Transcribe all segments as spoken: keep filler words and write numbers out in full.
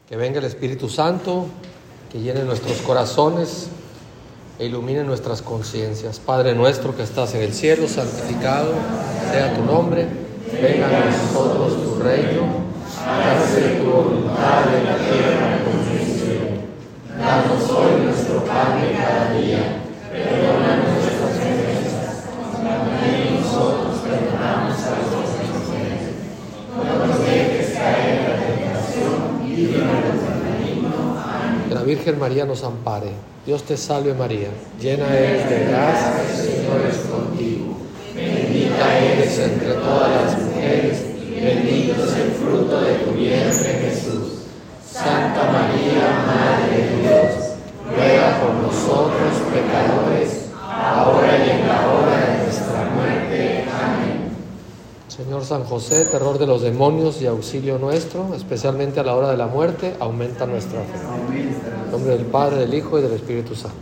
Que venga el Espíritu Santo, que llene nuestros corazones e ilumine nuestras conciencias. Padre nuestro que estás en el cielo, santificado sea tu nombre. Venga a nosotros tu reino. Hágase tu voluntad en la tierra como en el cielo. Danos hoy nuestro pan de cada día. Perdona nuestras ofensas, como también nosotros perdonamos a los que nos ofenden. No nos dejes caer en la tentación y líbranos del maligno. Amén. Que la Virgen María nos ampare. Dios te salve María, llena eres de gracia, el Señor es contigo. Bendita eres entre todas las mujeres, y bendito es el fruto de tu vientre Jesús. Santa María, Madre de Dios, ruega por nosotros pecadores, ahora y en la hora de nuestra muerte. Amén. Señor San José, terror de los demonios y auxilio nuestro, especialmente a la hora de la muerte, aumenta nuestra fe. En nombre del Padre, del Hijo y del Espíritu Santo.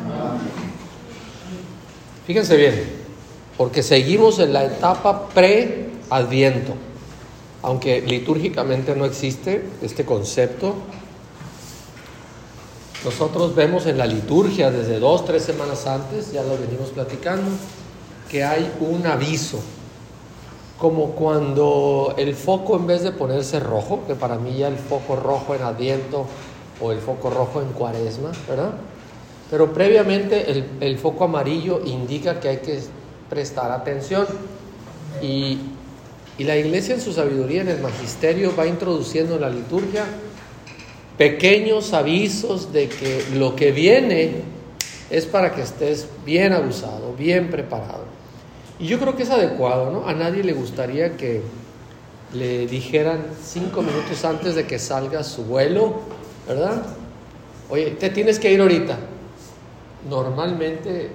Fíjense bien, porque seguimos en la etapa pre-adviento. Aunque litúrgicamente no existe este concepto, nosotros vemos en la liturgia desde dos, tres semanas antes, ya lo venimos platicando, que hay un aviso, como cuando el foco en vez de ponerse rojo, que para mí ya el foco rojo en Adviento o el foco rojo en Cuaresma, ¿verdad? Pero previamente el, el foco amarillo indica que hay que prestar atención y, y la Iglesia en su sabiduría, en el magisterio, va introduciendo en la liturgia pequeños avisos de que lo que viene es para que estés bien abusado, bien preparado. Y yo creo que es adecuado, ¿no? A nadie le gustaría que le dijeran cinco minutos antes de que salga su vuelo, ¿verdad? Oye, te tienes que ir ahorita. Normalmente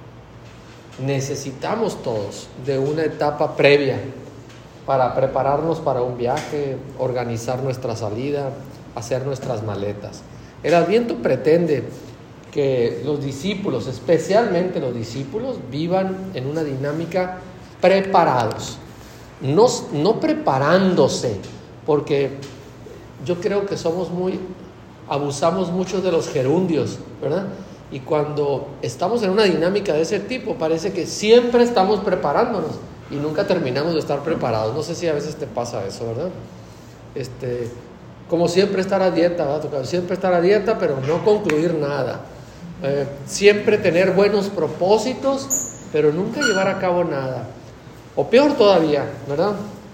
necesitamos todos de una etapa previa para prepararnos para un viaje, organizar nuestra salida, hacer nuestras maletas. El Adviento pretende que los discípulos, especialmente los discípulos, vivan en una dinámica preparados, no, no preparándose, porque yo creo que somos muy, abusamos mucho de los gerundios, ¿verdad? Y cuando estamos en una dinámica de ese tipo, parece que siempre estamos preparándonos y nunca terminamos de estar preparados. No sé si a veces te pasa eso, ¿verdad? Este, como siempre estar a dieta, ¿verdad? Siempre estar a dieta, pero no concluir nada. Eh, siempre tener buenos propósitos, pero nunca llevar a cabo nada. O peor todavía, ¿verdad?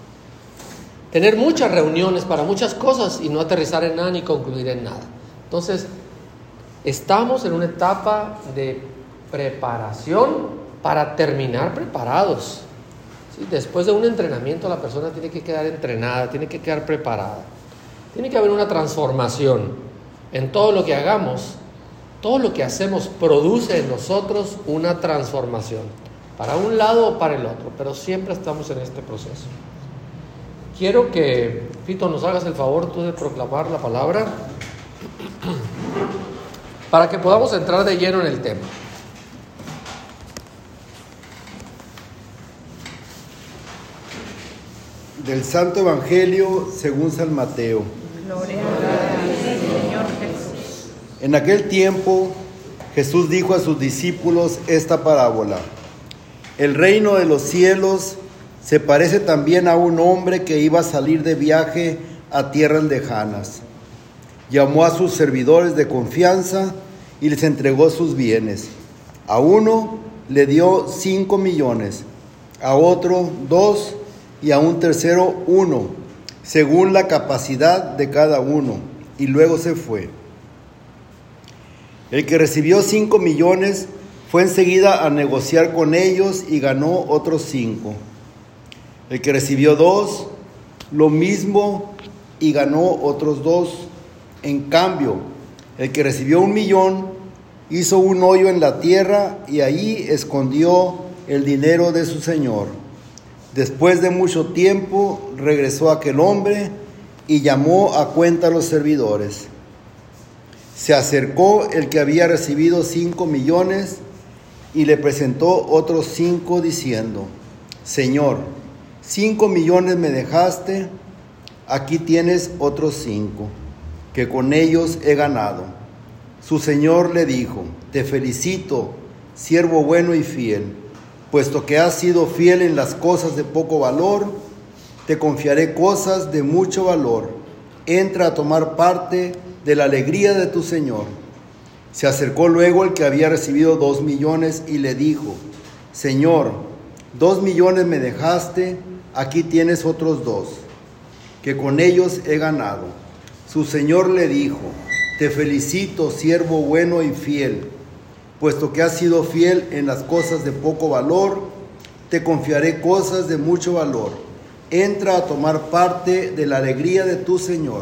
Tener muchas reuniones para muchas cosas y no aterrizar en nada ni concluir en nada. Entonces, estamos en una etapa de preparación para terminar preparados. ¿Sí? Después de un entrenamiento, la persona tiene que quedar entrenada, tiene que quedar preparada. Tiene que haber una transformación en todo lo que hagamos. Todo lo que hacemos produce en nosotros una transformación, para un lado o para el otro, pero siempre estamos en este proceso. Quiero que, Fito, nos hagas el favor tú de proclamar la palabra para que podamos entrar de lleno en el tema. Del Santo Evangelio según San Mateo. Gloria a ti, Señor Jesús. En aquel tiempo, Jesús dijo a sus discípulos esta parábola: el reino de los cielos se parece también a un hombre que iba a salir de viaje a tierras lejanas. Llamó a sus servidores de confianza y les entregó sus bienes. A uno le dio cinco millones, a otro dos y a un tercero uno, según la capacidad de cada uno, y luego se fue. El que recibió cinco millones fue enseguida a negociar con ellos y ganó otros cinco. El que recibió dos, lo mismo y ganó otros dos. En cambio, el que recibió un millón hizo un hoyo en la tierra y ahí escondió el dinero de su señor. Después de mucho tiempo regresó aquel hombre y llamó a cuenta a los servidores. Se acercó el que había recibido cinco millones y le presentó otros cinco diciendo: Señor, cinco millones me dejaste, aquí tienes otros cinco. que con ellos he ganado. Su señor le dijo: te felicito, siervo bueno y fiel, puesto que has sido fiel en las cosas de poco valor, te confiaré cosas de mucho valor. Entra a tomar parte de la alegría de tu señor. Se acercó luego el que había recibido dos millones y le dijo: Señor, dos millones me dejaste, aquí tienes otros dos, que con ellos he ganado. Su señor le dijo: te felicito, siervo bueno y fiel, puesto que has sido fiel en las cosas de poco valor, te confiaré cosas de mucho valor. Entra a tomar parte de la alegría de tu señor.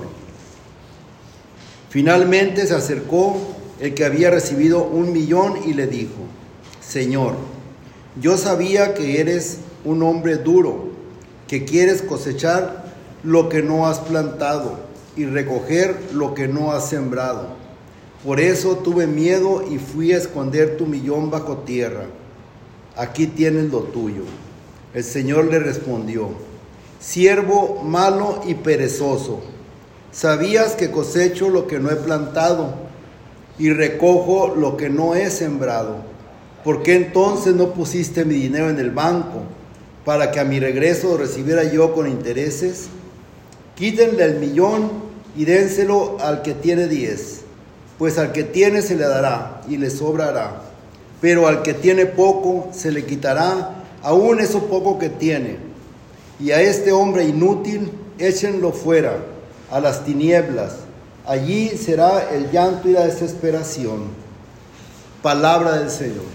Finalmente se acercó el que había recibido un millón y le dijo: Señor, yo sabía que eres un hombre duro, que quieres cosechar lo que no has plantado y recoger lo que no has sembrado. Por eso tuve miedo y fui a esconder tu millón bajo tierra. Aquí tienes lo tuyo. El Señor le respondió: siervo malo y perezoso, sabías que cosecho lo que no he plantado y recojo lo que no he sembrado. ¿Por qué entonces no pusiste mi dinero en el banco, para que a mi regreso lo recibiera yo con intereses? Quítenle el millón y dénselo al que tiene diez, pues al que tiene se le dará y le sobrará, pero al que tiene poco se le quitará aún eso poco que tiene. Y a este hombre inútil échenlo fuera, a las tinieblas, allí será el llanto y la desesperación. Palabra del Señor.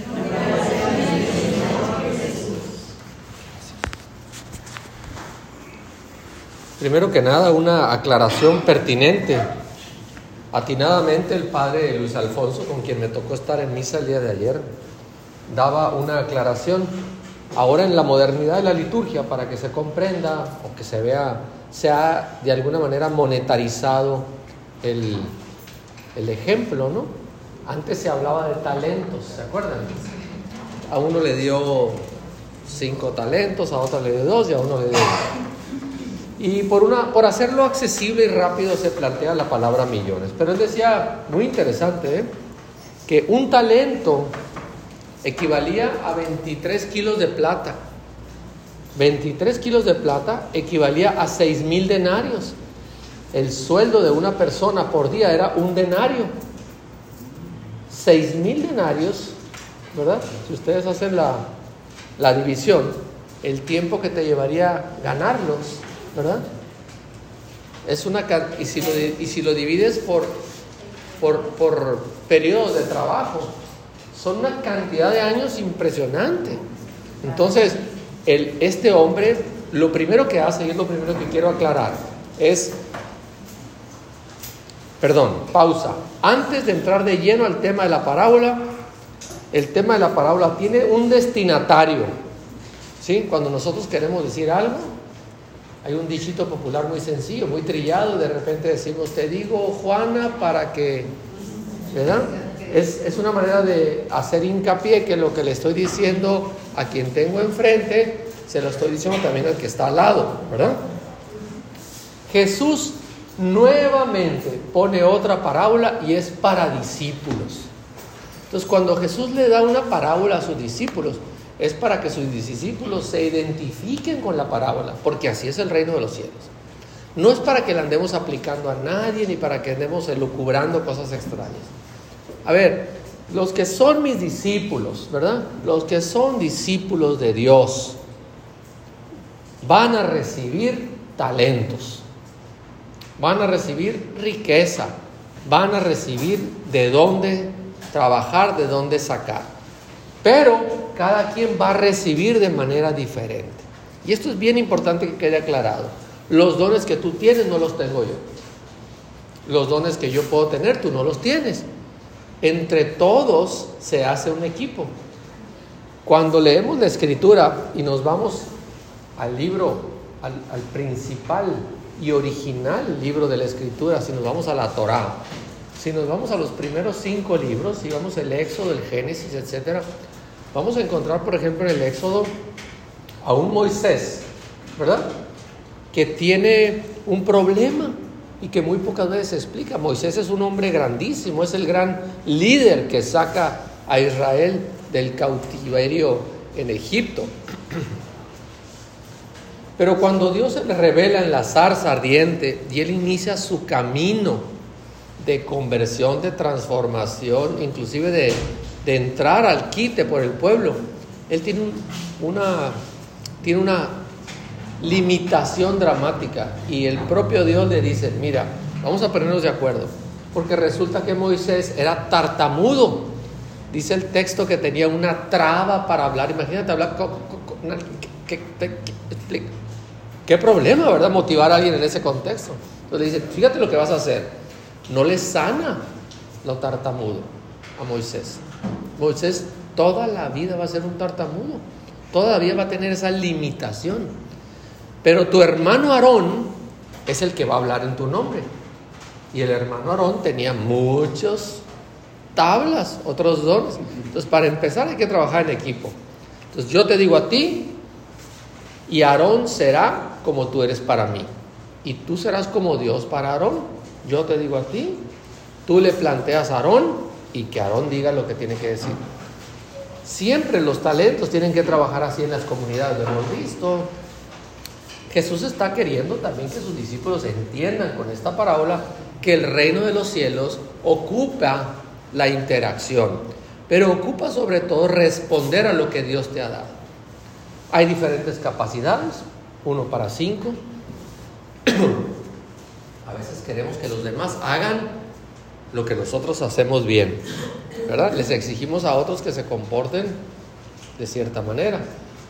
Primero que nada, una aclaración pertinente. Atinadamente el padre Luis Alfonso, con quien me tocó estar en misa el día de ayer, daba una aclaración. Ahora en la modernidad de la liturgia, para que se comprenda o que se vea, se ha de alguna manera monetarizado el, el ejemplo, ¿no? Antes se hablaba de talentos, ¿se acuerdan? A uno le dio cinco talentos, a otro le dio dos y a uno le dio... Y por, una, por hacerlo accesible y rápido se plantea la palabra millones. Pero él decía, muy interesante, ¿eh? que un talento equivalía a veintitrés kilos de plata. veintitrés kilos de plata equivalía a seis mil denarios. El sueldo de una persona por día era un denario. seis mil denarios, ¿verdad? Si ustedes hacen la, la división, el tiempo que te llevaría ganarlos, ¿verdad? Es una, y, si lo, y si lo divides por, por, por periodos de trabajo, son una cantidad de años impresionante. Entonces, el, este hombre, lo primero que hace, y es lo primero que quiero aclarar, es, perdón, pausa. Antes de entrar de lleno al tema de la parábola, el tema de la parábola tiene un destinatario, ¿sí? Cuando nosotros queremos decir algo, hay un dichito popular muy sencillo, muy trillado, de repente decimos, te digo, Juana, para que, ¿verdad? Es, es una manera de hacer hincapié que lo que le estoy diciendo a quien tengo enfrente, se lo estoy diciendo también al que está al lado, ¿verdad? Jesús nuevamente pone otra parábola y es para discípulos. Entonces, cuando Jesús le da una parábola a sus discípulos, es para que sus discípulos se identifiquen con la parábola, porque así es el reino de los cielos. No es para que la andemos aplicando a nadie, ni para que andemos elucubrando cosas extrañas. A ver, los que son mis discípulos, ¿verdad? Los que son discípulos de Dios van a recibir talentos, van a recibir riqueza, van a recibir de dónde trabajar, de dónde sacar. Pero cada quien va a recibir de manera diferente. Y esto es bien importante que quede aclarado. Los dones que tú tienes no los tengo yo. Los dones que yo puedo tener, tú no los tienes. Entre todos se hace un equipo. Cuando leemos la Escritura y nos vamos al libro, al, al principal y original libro de la Escritura, si nos vamos a la Torá, si nos vamos a los primeros cinco libros, si vamos al Éxodo, el Génesis, etcétera, vamos a encontrar, por ejemplo, en el Éxodo a un Moisés, ¿verdad? Que tiene un problema. y que muy pocas veces se explica. Moisés es un hombre grandísimo, es el gran líder que saca a Israel del cautiverio en Egipto. Pero cuando Dios se le revela en la zarza ardiente y él inicia su camino de conversión, de transformación, inclusive de, de entrar al quite por el pueblo, él tiene un, una, tiene una limitación dramática, y el propio Dios le dice: mira, vamos a ponernos de acuerdo, porque resulta que Moisés era tartamudo. Dice el texto que tenía una traba para hablar. Imagínate hablar con, con, con, ¿qué, qué, qué, qué problema, ¿verdad? Motivar a alguien en ese contexto. Entonces le dice: fíjate lo que vas a hacer. No le sana lo tartamudo a Moisés. Moisés toda la vida va a ser un tartamudo, todavía va a tener esa limitación. Pero tu hermano Aarón es el que va a hablar en tu nombre. Y el hermano Aarón tenía muchos tablas, otros dones. Entonces, para empezar hay que trabajar en equipo. Entonces, yo te digo a ti, y Aarón será como tú eres para mí, y tú serás como Dios para Aarón. Yo te digo a ti, tú le planteas a Aarón, y que Aarón diga lo que tiene que decir. Siempre los talentos tienen que trabajar así en las comunidades, lo hemos visto. Jesús está queriendo también que sus discípulos entiendan con esta parábola que el reino de los cielos ocupa la interacción, pero ocupa sobre todo responder a lo que Dios te ha dado. Hay diferentes capacidades, uno para cinco. A veces queremos que los demás hagan lo que nosotros hacemos bien, ¿verdad? Les exigimos a otros que se comporten de cierta manera,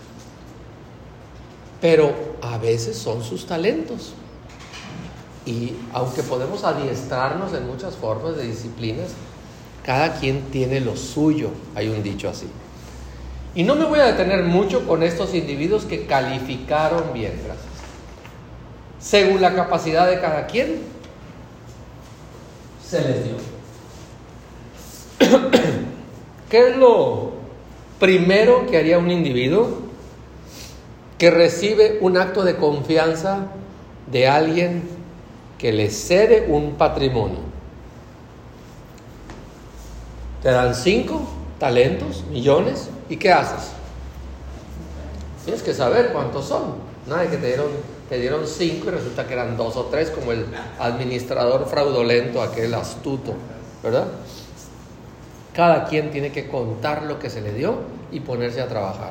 pero a veces son sus talentos. Y aunque podemos adiestrarnos en muchas formas de disciplinas, cada quien tiene lo suyo, hay un dicho así. Y no me voy a detener mucho con estos individuos que calificaron bien, gracias. Según la capacidad de cada quien, se les dio. ¿Qué es lo primero que haría un individuo que recibe un acto de confianza de alguien que le cede un patrimonio? Te dan cinco talentos, millones, ¿y qué haces? Tienes que saber cuántos son. Nada de que te dieron, te dieron cinco y resulta que eran dos o tres, como el administrador fraudulento, aquel astuto, ¿verdad? Cada quien tiene que contar lo que se le dio y ponerse a trabajar.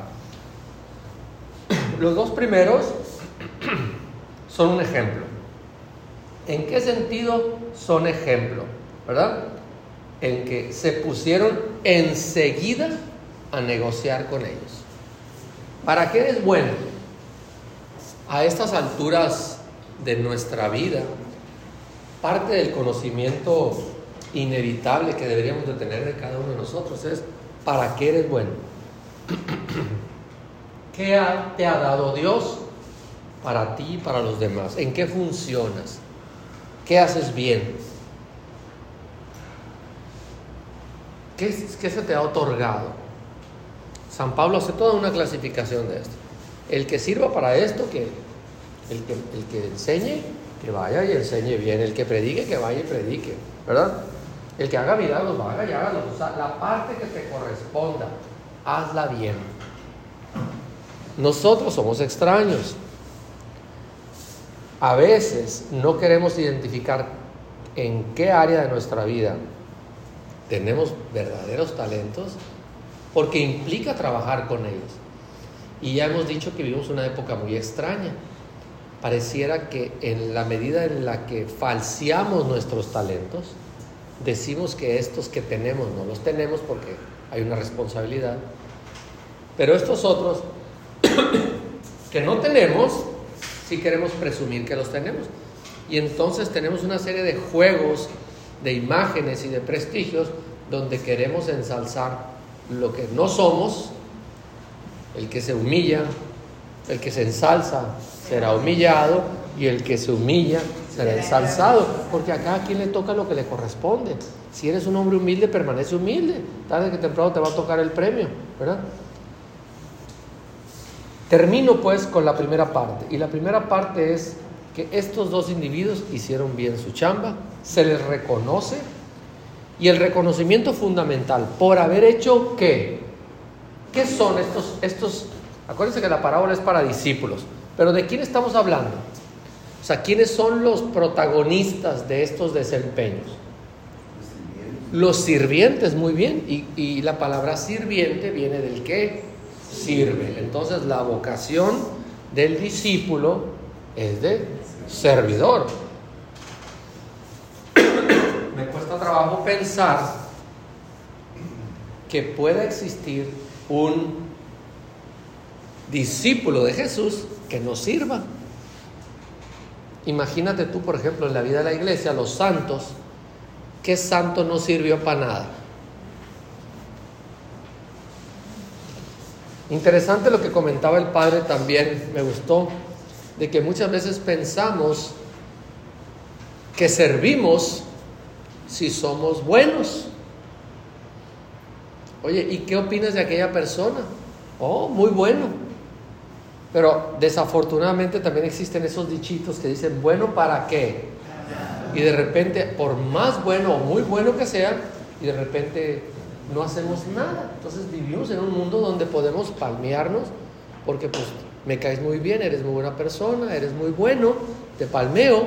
Los dos primeros son un ejemplo. ¿En qué sentido son ejemplo? ¿Verdad? En que se pusieron enseguida a negociar con ellos. ¿Para qué es bueno? A estas alturas de nuestra vida, parte del conocimiento inevitable que deberíamos de tener de cada uno de nosotros es: ¿para qué eres bueno? ¿Qué te ha dado Dios para ti y para los demás? ¿En qué funcionas? ¿Qué haces bien? ¿Qué, qué se te ha otorgado? San Pablo hace toda una clasificación de esto. El que sirva para esto, que el que, el que enseñe, que vaya y enseñe bien. El que predique, que vaya y predique, ¿verdad? El que haga milagros, vaya y hágalo. O sea, la parte que te corresponda, hazla bien. Nosotros somos extraños. A veces no queremos identificar en qué área de nuestra vida tenemos verdaderos talentos, porque implica trabajar con ellos. Y ya hemos dicho que vivimos una época muy extraña. Pareciera que en la medida en la que falseamos nuestros talentos, decimos que estos que tenemos no los tenemos porque hay una responsabilidad, pero estos otros que no tenemos, sí queremos presumir que los tenemos. Y entonces tenemos una serie de juegos de imágenes y de prestigios donde queremos ensalzar lo que no somos. El que se humilla, el que se ensalza será humillado, y el que se humilla será ensalzado, porque a cada quien le toca lo que le corresponde. Si eres un hombre humilde, permanece humilde, tarde que temprano te va a tocar el premio, ¿verdad? Termino pues con la primera parte, y la primera parte es que estos dos individuos hicieron bien su chamba, se les reconoce, y el reconocimiento fundamental, por haber hecho ¿qué? ¿Qué son estos, estos? Acuérdense que la parábola es para discípulos, pero ¿de quién estamos hablando? O sea, ¿quiénes son los protagonistas de estos desempeños? Los sirvientes, muy bien, y, y la palabra sirviente viene del que sirve. Entonces la vocación del discípulo es de servidor. Me cuesta trabajo pensar que pueda existir un discípulo de Jesús que no sirva. Imagínate tú, por ejemplo, en la vida de la iglesia, los santos. ¿Qué santo no sirvió para nada? Interesante lo que comentaba el padre también, me gustó, de que muchas veces pensamos que servimos si somos buenos. Oye, ¿y qué opinas de aquella persona? Oh, muy bueno. Pero desafortunadamente también existen esos dichitos que dicen, ¿bueno para qué? Y de repente, por más bueno o muy bueno que sea, y de repente no hacemos nada. Entonces vivimos en un mundo donde podemos palmearnos, porque pues me caes muy bien, eres muy buena persona, eres muy bueno, te palmeo,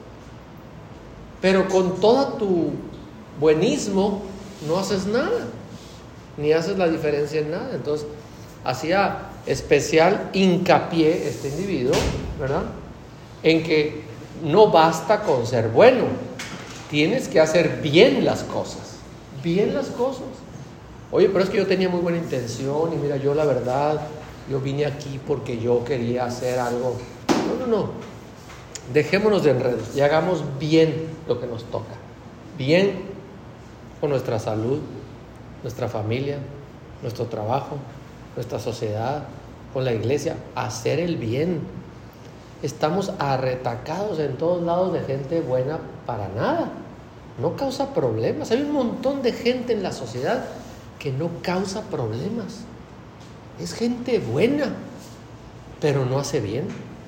pero con todo tu buenismo no haces nada, ni haces la diferencia en nada. Entonces hacía especial hincapié este individuo, ¿verdad?, en que no basta con ser bueno, tienes que hacer bien las cosas, bien las cosas. Oye, pero es que yo tenía muy buena intención y mira, yo la verdad, yo vine aquí porque yo quería hacer algo. No, no, no, dejémonos de enredos y hagamos bien lo que nos toca, bien con nuestra salud, nuestra familia, nuestro trabajo, nuestra sociedad, con la iglesia, hacer el bien. Estamos arretacados en todos lados de gente buena para nada, no causa problemas. Hay un montón de gente en la sociedad que no causa problemas, es gente buena, pero no hace bien.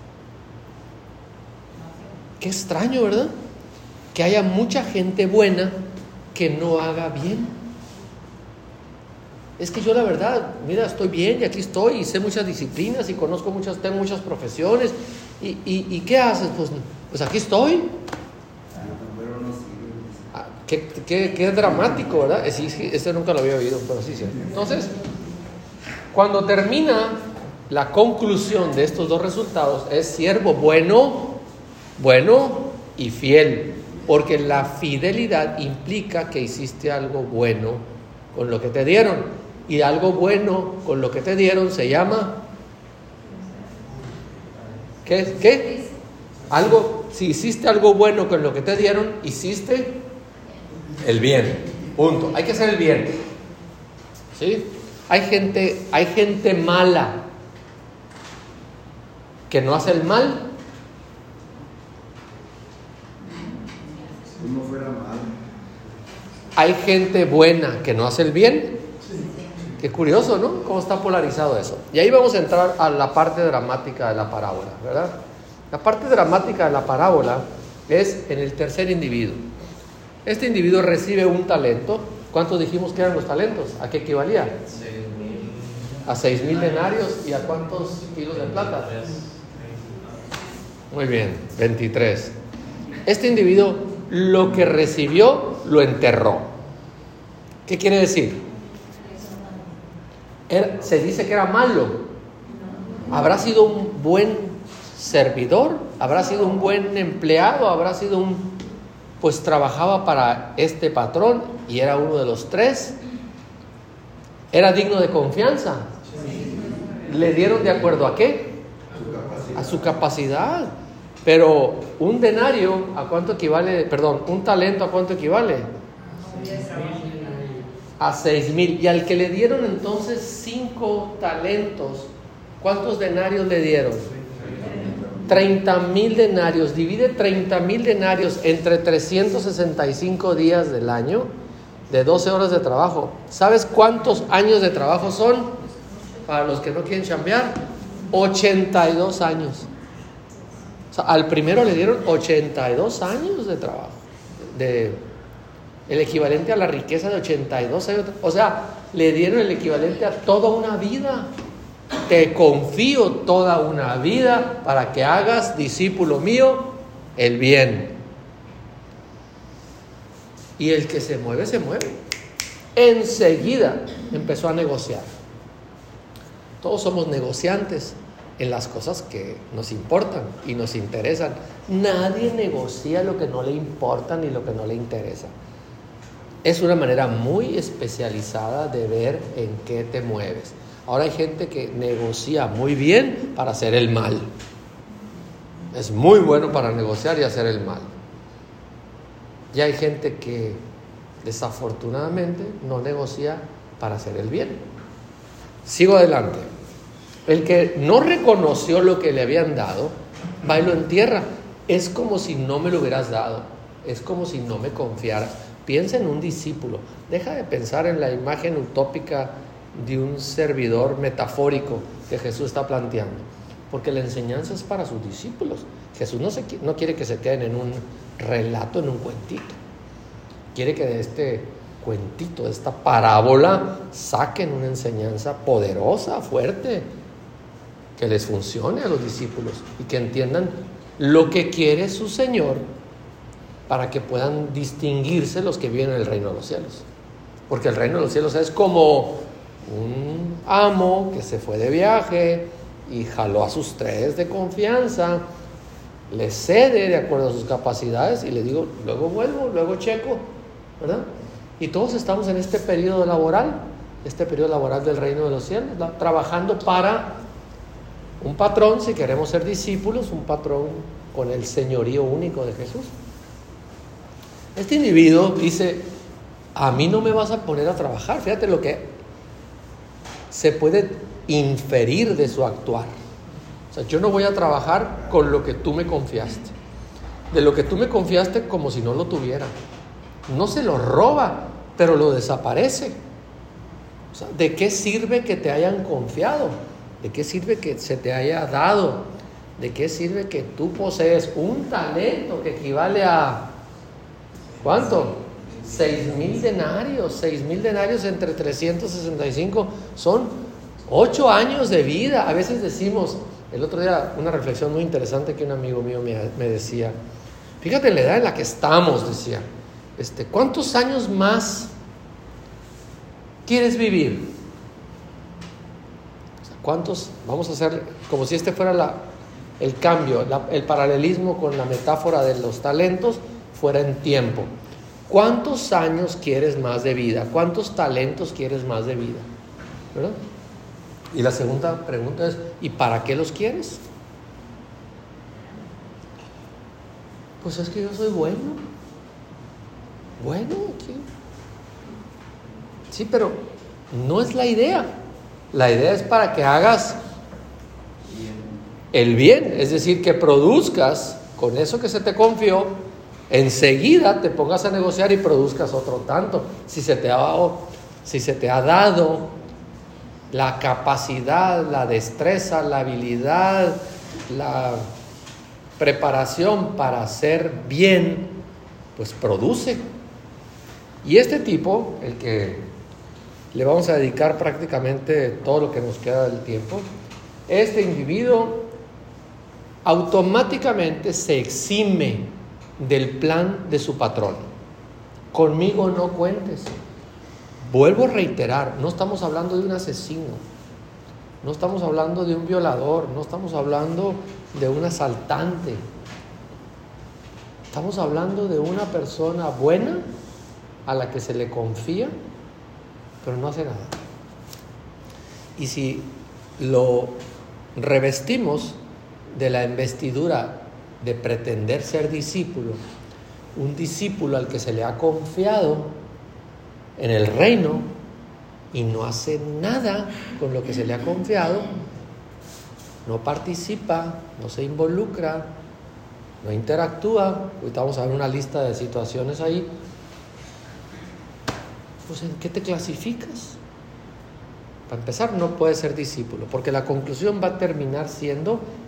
Qué extraño, ¿verdad? Que haya mucha gente buena que no haga bien. Es que yo la verdad, mira, estoy bien y aquí estoy y sé muchas disciplinas y conozco muchas, tengo muchas profesiones. ¿Y, y, y qué haces? Pues, pues aquí estoy. Ah, qué, qué, qué dramático, ¿verdad? Sí, sí, este nunca lo había oído, pero sí, sí. Entonces, cuando termina la conclusión de estos dos resultados, es siervo bueno, bueno y fiel, porque la fidelidad implica que hiciste algo bueno con lo que te dieron, y algo bueno con lo que te dieron se llama ¿Qué? ¿Qué? Algo, si hiciste algo bueno con lo que te dieron, hiciste el bien. Punto. Hay que hacer el bien. ¿Sí? Hay gente, hay gente mala que no hace el mal. Si uno fuera mal. Hay gente buena que no hace el bien. Qué curioso, ¿no? Cómo está polarizado eso. Y ahí vamos a entrar a la parte dramática de la parábola, ¿verdad? La parte dramática de la parábola es en el tercer individuo. Este individuo recibe un talento. ¿Cuántos dijimos que eran los talentos? ¿A qué equivalía? A seis mil denarios. ¿Y a cuántos kilos de plata? Muy bien, veintitrés. Este individuo lo que recibió lo enterró. ¿Qué quiere decir? Era, se dice que era malo. ¿Habrá sido un buen servidor? ¿Habrá sido un buen empleado? ¿Habrá sido un... pues trabajaba para este patrón y era uno de los tres? ¿Era digno de confianza? ¿Le dieron de acuerdo a qué? A su capacidad. Pero un denario, ¿a cuánto equivale? Perdón, un talento, ¿a cuánto equivale? A seis mil. Y al que le dieron entonces cinco talentos, ¿cuántos denarios le dieron? Treinta mil denarios. Divide treinta mil denarios entre trescientos sesenta y cinco días del año, de doce horas de trabajo. ¿Sabes cuántos años de trabajo son? Para los que no quieren chambear, ochenta y dos años. O sea, al primero le dieron ochenta y dos años de trabajo, de, el equivalente a la riqueza de ochenta y dos años. O sea, le dieron el equivalente a toda una vida. Te confío toda una vida para que hagas, discípulo mío, el bien. Y el que se mueve, se mueve. Enseguida empezó a negociar. Todos somos negociantes en las cosas que nos importan y nos interesan. Nadie negocia lo que no le importa ni lo que no le interesa. Es una manera muy especializada de ver en qué te mueves. Ahora hay gente que negocia muy bien para hacer el mal. Es muy bueno para negociar y hacer el mal. Y hay gente que desafortunadamente no negocia para hacer el bien. Sigo adelante. El que no reconoció lo que le habían dado, va y lo entierra. Es como si no me lo hubieras dado. Es como si no me confiaras. Piensa en un discípulo. Deja de pensar en la imagen utópica de un servidor metafórico que Jesús está planteando. Porque la enseñanza es para sus discípulos. Jesús no, se, no quiere que se queden en un relato, en un cuentito. Quiere que de este cuentito, de esta parábola, saquen una enseñanza poderosa, fuerte, que les funcione a los discípulos y que entiendan lo que quiere su Señor para que puedan distinguirse los que viven en el reino de los cielos. Porque el reino de los cielos es como un amo que se fue de viaje y jaló a sus tres de confianza, les cede de acuerdo a sus capacidades y le digo, luego vuelvo, luego checo, ¿verdad? Y todos estamos en este periodo laboral, este periodo laboral del reino de los cielos, ¿verdad? Trabajando para un patrón, si queremos ser discípulos, un patrón con el señorío único de Jesús. Este individuo dice, a mí no me vas a poner a trabajar. Fíjate lo que se puede inferir de su actuar. O sea, yo no voy a trabajar con lo que tú me confiaste. De lo que tú me confiaste como si no lo tuviera. No se lo roba, pero lo desaparece. O sea, ¿de qué sirve que te hayan confiado? ¿De qué sirve que se te haya dado? ¿De qué sirve que tú posees un talento que equivale a... ¿cuánto? Seis mil denarios. Seis mil denarios entre trescientos sesenta y cinco son ocho años de vida. A veces decimos, el otro día una reflexión muy interesante que un amigo mío me, me decía, fíjate en la edad en la que estamos, decía, este, ¿cuántos años más quieres vivir? O sea, ¿cuántos? Vamos a hacer como si este fuera la, el cambio, la, el paralelismo con la metáfora de los talentos fuera en tiempo. ¿Cuántos años quieres más de vida? ¿Cuántos talentos quieres más de vida? ¿Verdad? Y la segunda pregunta es, ¿y para qué los quieres? Pues es que yo soy bueno. Bueno, ¿qué? Sí, pero no es la idea. La idea es para que hagas el bien, es decir, que produzcas con eso que se te confió, enseguida te pongas a negociar y produzcas otro tanto. Si se te ha dado, si se te ha dado la capacidad, la destreza, la habilidad, la preparación para hacer bien, pues produce. Y este tipo, el que le vamos a dedicar prácticamente todo lo que nos queda del tiempo, este individuo automáticamente se exime del plan de su patrón. Conmigo no cuentes. Vuelvo a reiterar, no estamos hablando de un asesino, no estamos hablando de un violador, no estamos hablando de un asaltante. Estamos hablando de una persona buena a la que se le confía, pero no hace nada. Y si lo revestimos de la investidura de pretender ser discípulo, un discípulo al que se le ha confiado en el reino y no hace nada con lo que se le ha confiado, no participa, no se involucra, no interactúa. Ahorita vamos a ver una lista de situaciones ahí. Pues, ¿en qué te clasificas? Para empezar, no puedes ser discípulo, porque la conclusión va a terminar siendo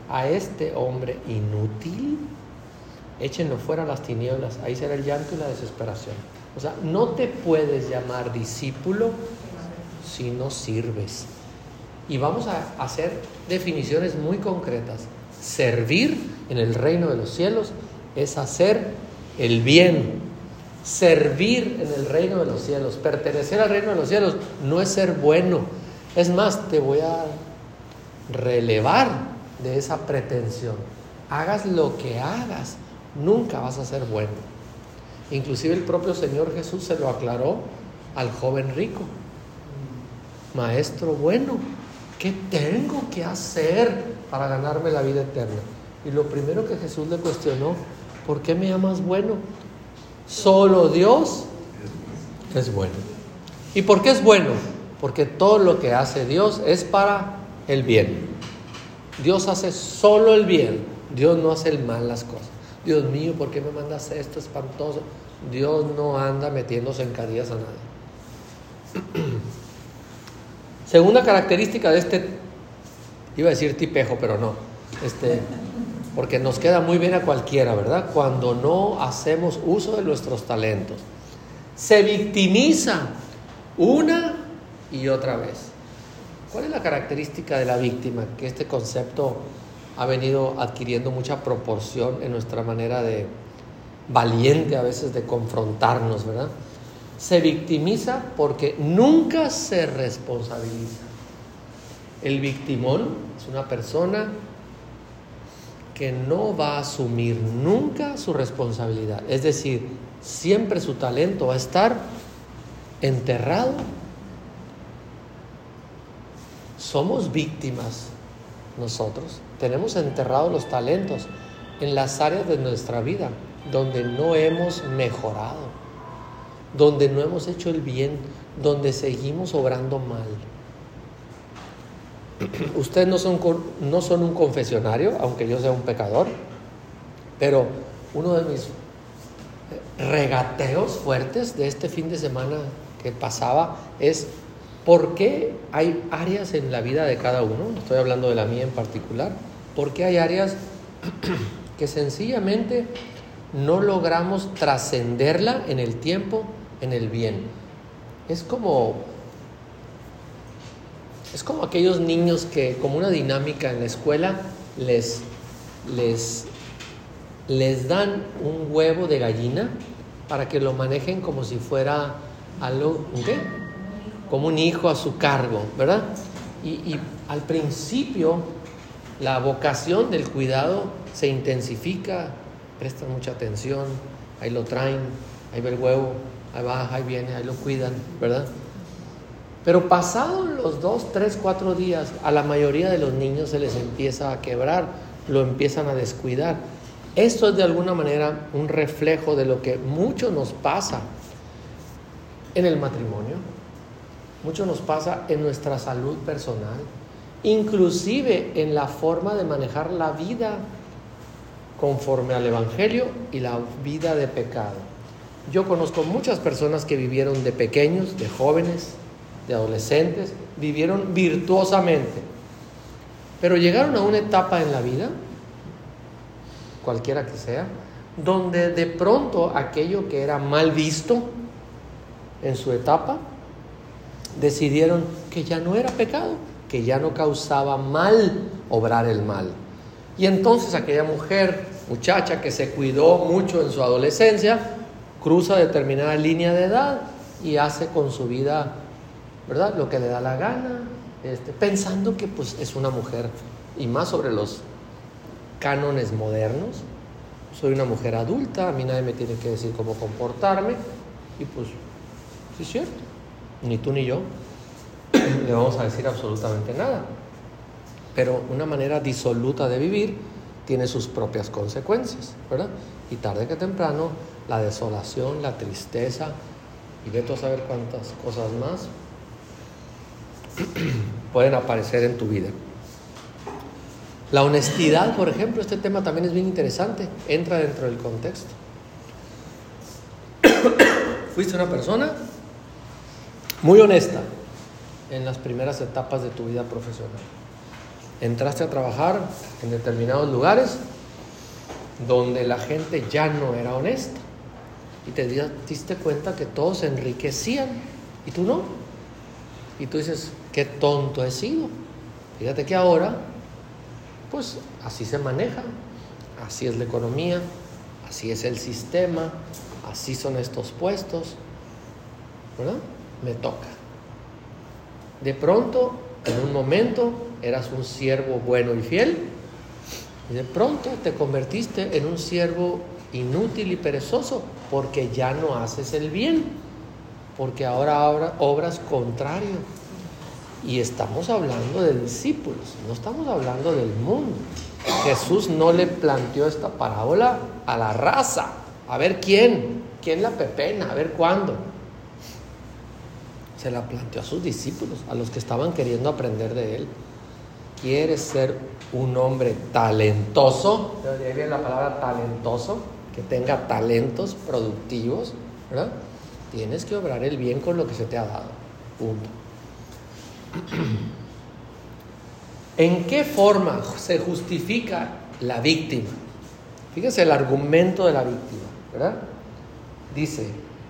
a este hombre inútil, échenlo fuera a las tinieblas, ahí será el llanto y la desesperación. O sea, no te puedes llamar discípulo si no sirves. Y vamos a hacer definiciones muy concretas. Servir en el reino de los cielos es hacer el bien. Servir en el reino de los cielos, pertenecer al reino de los cielos, no es ser bueno. Es más, te voy a relevar de esa pretensión. Hagas lo que hagas, nunca vas a ser bueno. Inclusive el propio Señor Jesús se lo aclaró al joven rico. Maestro bueno, ¿qué tengo que hacer para ganarme la vida eterna? Y lo primero que Jesús le cuestionó, ¿por qué me llamas bueno? Solo Dios es bueno. ¿Y por qué es bueno? Porque todo lo que hace Dios es para el bien. Dios hace solo el bien. Dios no hace el mal las cosas. Dios mío, ¿por qué me mandas esto espantoso? Dios no anda metiéndose en carillas a nadie. Segunda característica de este, iba a decir tipejo, pero no, este, porque nos queda muy bien a cualquiera, ¿verdad? Cuando no hacemos uso de nuestros talentos. Se victimiza una y otra vez. ¿Cuál es la característica de la víctima? Que este concepto ha venido adquiriendo mucha proporción en nuestra manera de valiente a veces de confrontarnos, ¿verdad? Se victimiza porque nunca se responsabiliza. El victimón es una persona que no va a asumir nunca su responsabilidad. Es decir, siempre su talento va a estar enterrado. Somos víctimas nosotros. Tenemos enterrados los talentos en las áreas de nuestra vida donde no hemos mejorado, donde no hemos hecho el bien, donde seguimos obrando mal. Ustedes no son, no son un confesionario, aunque yo sea un pecador, pero uno de mis regateos fuertes de este fin de semana que pasaba es ¿por qué hay áreas en la vida de cada uno? Estoy hablando de la mía en particular. ¿Por qué hay áreas que sencillamente no logramos trascenderla en el tiempo, en el bien? Es como, es como aquellos niños que, como una dinámica en la escuela, les, les, les dan un huevo de gallina para que lo manejen como si fuera algo, ¿qué? Como un hijo a su cargo, ¿verdad? Y, y al principio la vocación del cuidado se intensifica, prestan mucha atención, ahí lo traen, ahí va el huevo, ahí va, ahí viene, ahí lo cuidan, ¿verdad? Pero pasados los dos, tres, cuatro días, a la mayoría de los niños se les empieza a quebrar, lo empiezan a descuidar. Esto es de alguna manera un reflejo de lo que mucho nos pasa en el matrimonio, mucho nos pasa en nuestra salud personal, inclusive en la forma de manejar la vida conforme al Evangelio y la vida de pecado. Yo conozco muchas personas que vivieron de pequeños, de jóvenes, de adolescentes, vivieron virtuosamente, pero llegaron a una etapa en la vida, cualquiera que sea, donde de pronto aquello que era mal visto en su etapa, decidieron que ya no era pecado, que ya no causaba mal obrar el mal. Y entonces aquella mujer, muchacha que se cuidó mucho en su adolescencia, cruza determinada línea de edad y hace con su vida, ¿verdad?, lo que le da la gana, este, pensando que pues es una mujer, y más sobre los cánones modernos. Soy una mujer adulta, a mí nadie me tiene que decir cómo comportarme, y pues, sí es cierto, ni tú ni yo le vamos a decir absolutamente nada. Pero una manera disoluta de vivir tiene sus propias consecuencias, ¿verdad? Y tarde que temprano, la desolación, la tristeza, y vete a saber cuántas cosas más pueden aparecer en tu vida. La honestidad, por ejemplo, este tema también es bien interesante, entra dentro del contexto. Fuiste una persona muy honesta en las primeras etapas de tu vida profesional. entraste a trabajar en determinados lugares donde la gente ya no era honesta y te diste cuenta que todos se enriquecían y tú no. Y tú dices, qué tonto he sido. Fíjate que ahora, pues así se maneja, así es la economía, así es el sistema, así son estos puestos, ¿verdad? Me toca. De pronto, en un momento, eras un siervo bueno y fiel, y de pronto te convertiste en un siervo inútil y perezoso, porque ya no haces el bien, porque ahora obras contrario. Y estamos hablando de discípulos, no estamos hablando del mundo. Jesús no le planteó esta parábola a la raza, a ver quién, quién la pepena, a ver cuándo. Se la planteó a sus discípulos, a los que estaban queriendo aprender de él. ¿Quieres ser un hombre talentoso? De ahí viene la palabra talentoso, que tenga talentos productivos, ¿verdad? Tienes que obrar el bien con lo que se te ha dado. Punto. ¿En qué forma se justifica la víctima? Fíjese el argumento de la víctima, ¿verdad? Dice,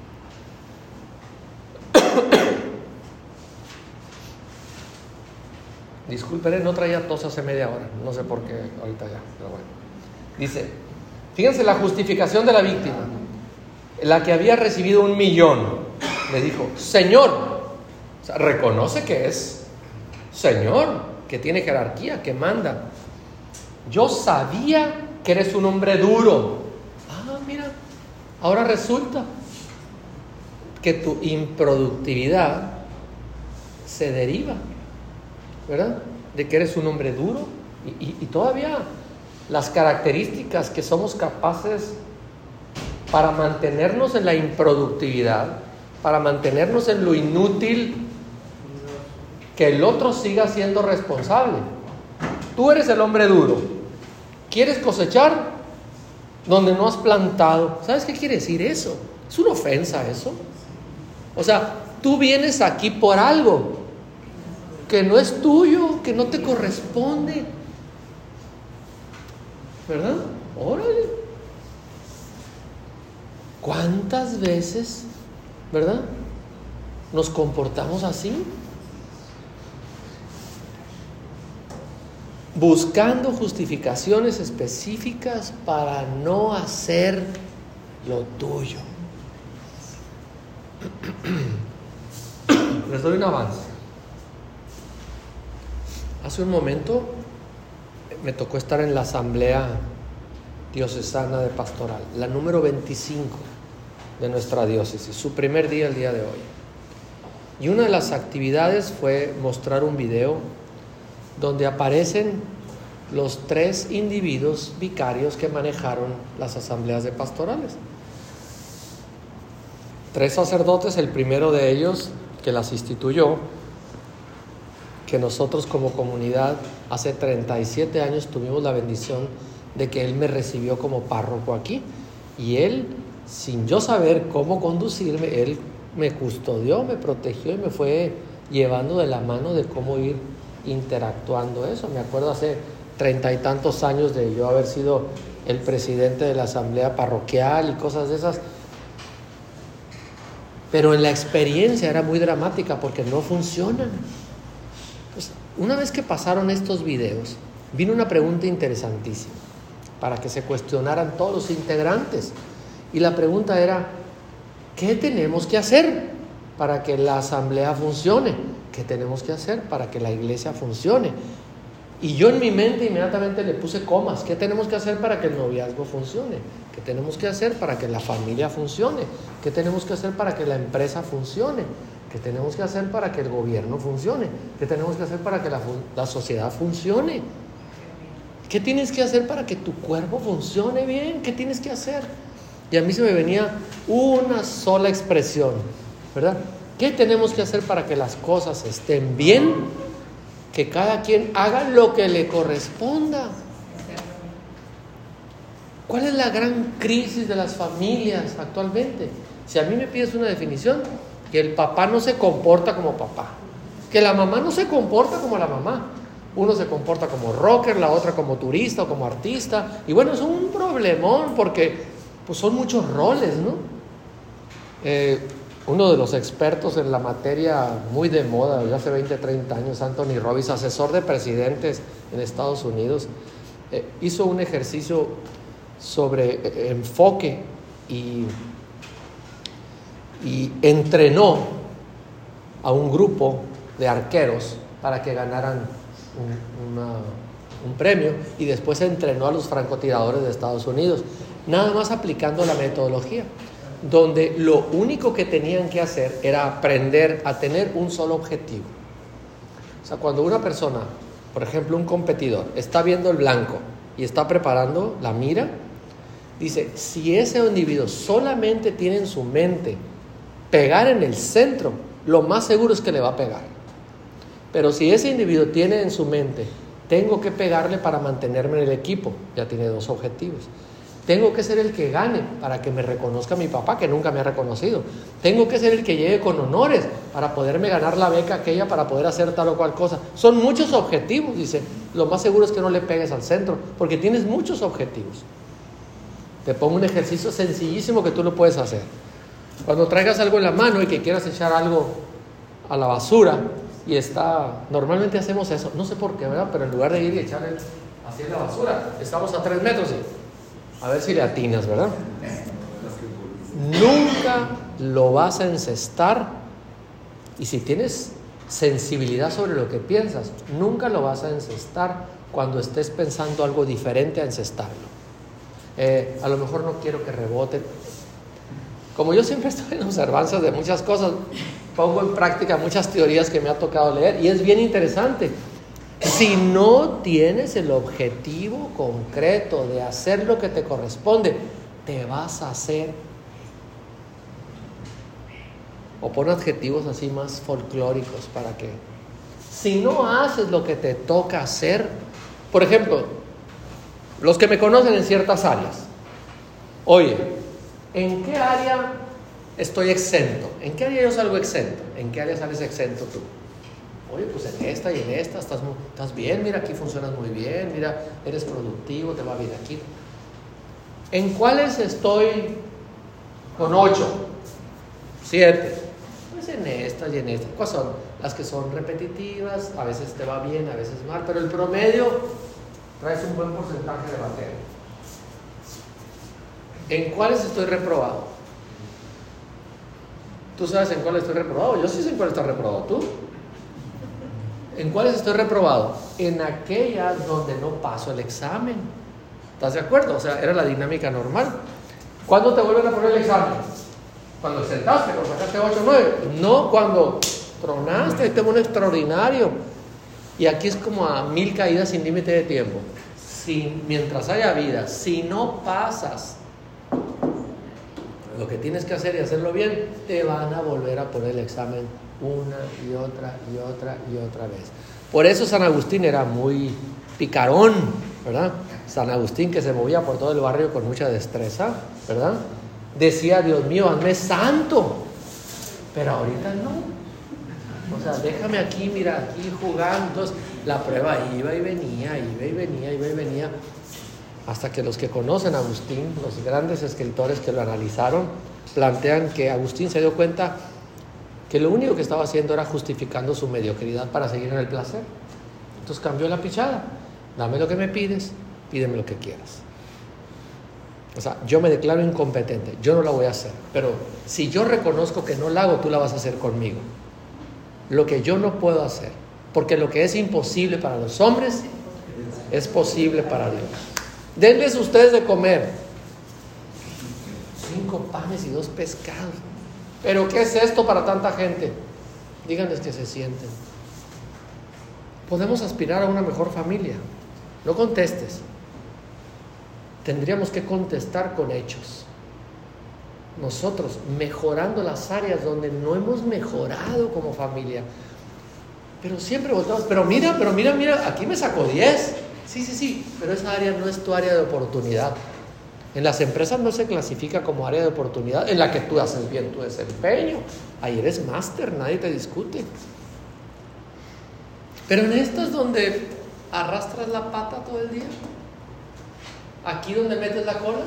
disculpen, no traía tos hace media hora, no sé por qué ahorita ya, pero bueno. Dice, fíjense la justificación de la víctima, la que había recibido un millón, le dijo, Señor, o sea, reconoce que es Señor, que tiene jerarquía, que manda. Yo sabía que eres un hombre duro. Ah, mira, ahora resulta que tu improductividad se deriva, ¿verdad? De que eres un hombre duro y, y, y todavía las características que somos capaces para mantenernos en la improductividad, para mantenernos en lo inútil, que el otro siga siendo responsable. Tú eres el hombre duro, quieres cosechar donde no has plantado. ¿Sabes qué quiere decir eso? Es una ofensa eso. O sea, tú vienes aquí por algo que no es tuyo, que no te corresponde, ¿verdad? Órale. ¿Cuántas veces, verdad, nos comportamos así? Buscando justificaciones específicas para no hacer lo tuyo. Les doy un avance. Hace un momento me tocó estar en la asamblea diocesana de pastoral, la número veinticinco de nuestra diócesis, su primer día el día de hoy. Y una de las actividades fue mostrar un video donde aparecen los tres individuos vicarios que manejaron las asambleas de pastorales. Tres sacerdotes, el primero de ellos que las instituyó, que nosotros como comunidad hace treinta y siete años tuvimos la bendición de que él me recibió como párroco aquí, y él, sin yo saber cómo conducirme, él me custodió, me protegió y me fue llevando de la mano de cómo ir interactuando eso. Me acuerdo hace treinta y tantos años de yo haber sido el presidente de la asamblea parroquial y cosas de esas, pero en la experiencia era muy dramática porque no funcionan. Pues, una vez que pasaron estos videos, vino una pregunta interesantísima para que se cuestionaran todos los integrantes, y la pregunta era: ¿qué tenemos que hacer para que la asamblea funcione? ¿Qué tenemos que hacer para que la iglesia funcione? Y yo en mi mente inmediatamente le puse comas. ¿Qué tenemos que hacer para que el noviazgo funcione? ¿Qué tenemos que hacer para que la familia funcione? ¿Qué tenemos que hacer para que la empresa funcione? ¿Qué tenemos que hacer para que el gobierno funcione? ¿Qué tenemos que hacer para que la, la sociedad funcione? ¿Qué tienes que hacer para que tu cuerpo funcione bien? ¿Qué tienes que hacer? Y a mí se me venía una sola expresión, ¿verdad? ¿Qué tenemos que hacer para que las cosas estén bien? Que cada quien haga lo que le corresponda. ¿Cuál es la gran crisis de las familias actualmente? Si a mí me pides una definición, que el papá no se comporta como papá, que la mamá no se comporta como la mamá, Uno se comporta como rocker, la otra como turista o como artista. Y bueno, es un problemón porque pues son muchos roles, ¿no? Eh, uno de los expertos en la materia muy de moda, ya hace veinte, treinta años, Anthony Robbins, asesor de presidentes en Estados Unidos, eh, hizo un ejercicio sobre eh, enfoque y, y entrenó a un grupo de arqueros para que ganaran un, una, un premio, y después entrenó a los francotiradores de Estados Unidos, nada más aplicando la metodología, donde lo único que tenían que hacer era aprender a tener un solo objetivo. O sea, cuando una persona, por ejemplo un competidor, está viendo el blanco y está preparando la mira, dice, si ese individuo solamente tiene en su mente pegar en el centro, lo más seguro es que le va a pegar. Pero si ese individuo tiene en su mente, tengo que pegarle para mantenerme en el equipo, ya tiene dos objetivos. Tengo que ser el que gane para que me reconozca mi papá, que nunca me ha reconocido. Tengo que ser el que llegue con honores para poderme ganar la beca aquella, para poder hacer tal o cual cosa. Son muchos objetivos, dice. Lo más seguro es que no le pegues al centro, porque tienes muchos objetivos. Te pongo un ejercicio sencillísimo que tú lo puedes hacer. Cuando traigas algo en la mano y que quieras echar algo a la basura, y está, normalmente hacemos eso, no sé por qué, ¿verdad? Pero en lugar de ir y echarle así en la basura, estamos a tres metros y a ver si le atinas, ¿verdad? Nunca lo vas a encestar, y si tienes sensibilidad sobre lo que piensas, nunca lo vas a encestar cuando estés pensando algo diferente a encestarlo. Eh, a lo mejor no quiero que rebote. Como yo siempre estoy en observancias de muchas cosas, pongo en práctica muchas teorías que me ha tocado leer, y es bien interesante. Si no tienes el objetivo concreto de hacer lo que te corresponde, te vas a hacer. O pon adjetivos así más folclóricos para que, si no haces lo que te toca hacer, por ejemplo, los que me conocen en ciertas áreas, oye, ¿en qué área estoy exento? ¿En qué área yo salgo exento? ¿En qué área sales exento tú? Oye, pues en esta y en esta estás, estás bien, mira, aquí funcionas muy bien, mira, eres productivo, te va bien aquí. ¿En cuáles estoy con ocho? Siete. Pues en estas y en estas. ¿Cuáles son? Las que son repetitivas, a veces te va bien, a veces mal, pero el promedio traes un buen porcentaje de materia. ¿En cuáles estoy reprobado? ¿Tú sabes en cuáles estoy reprobado? Yo sí sé en cuáles estás reprobado. ¿Tú? ¿En cuáles estoy reprobado? En aquellas donde no paso el examen. ¿Estás de acuerdo? O sea, era la dinámica normal. ¿Cuándo te vuelven a poner el examen? Cuando exentaste, cuando sacaste ocho o nueve. No cuando tronaste, este es un extraordinario. Y aquí es como a mil caídas sin límite de tiempo. Si, mientras haya vida, si no pasas lo que tienes que hacer y hacerlo bien, te van a volver a poner el examen una y otra y otra y otra vez. Por eso San Agustín era muy picarón, ¿verdad? San Agustín, que se movía por todo el barrio con mucha destreza, ¿verdad? Decía, Dios mío, hazme santo. Pero ahorita no. O sea, déjame aquí, mira, aquí jugando. Entonces, la prueba iba y venía, iba y venía, iba y venía. Hasta que los que conocen a Agustín, los grandes escritores que lo analizaron, plantean que Agustín se dio cuenta que lo único que estaba haciendo era justificando su mediocridad para seguir en el placer. Entonces cambió la pichada. Dame lo que me pides, pídeme lo que quieras. O sea, yo me declaro incompetente, yo no la voy a hacer, pero si yo reconozco que no la hago, tú la vas a hacer conmigo. Lo que yo no puedo hacer, porque lo que es imposible para los hombres es posible para Dios. Denles ustedes de comer cinco panes y dos pescados. ¿Pero qué es esto para tanta gente? Díganles que se sienten. Podemos aspirar a una mejor familia. No contestes. Tendríamos que contestar con hechos. Nosotros, mejorando las áreas donde no hemos mejorado como familia. Pero siempre voltamos, pero mira, pero mira, mira, aquí me sacó diez. Sí, sí, sí, pero esa área no es tu área de oportunidad. En las empresas no se clasifica como área de oportunidad en la que tú haces bien tu desempeño. Ahí eres máster, nadie te discute. Pero en estas donde arrastras la pata todo el día. Aquí donde metes la cola.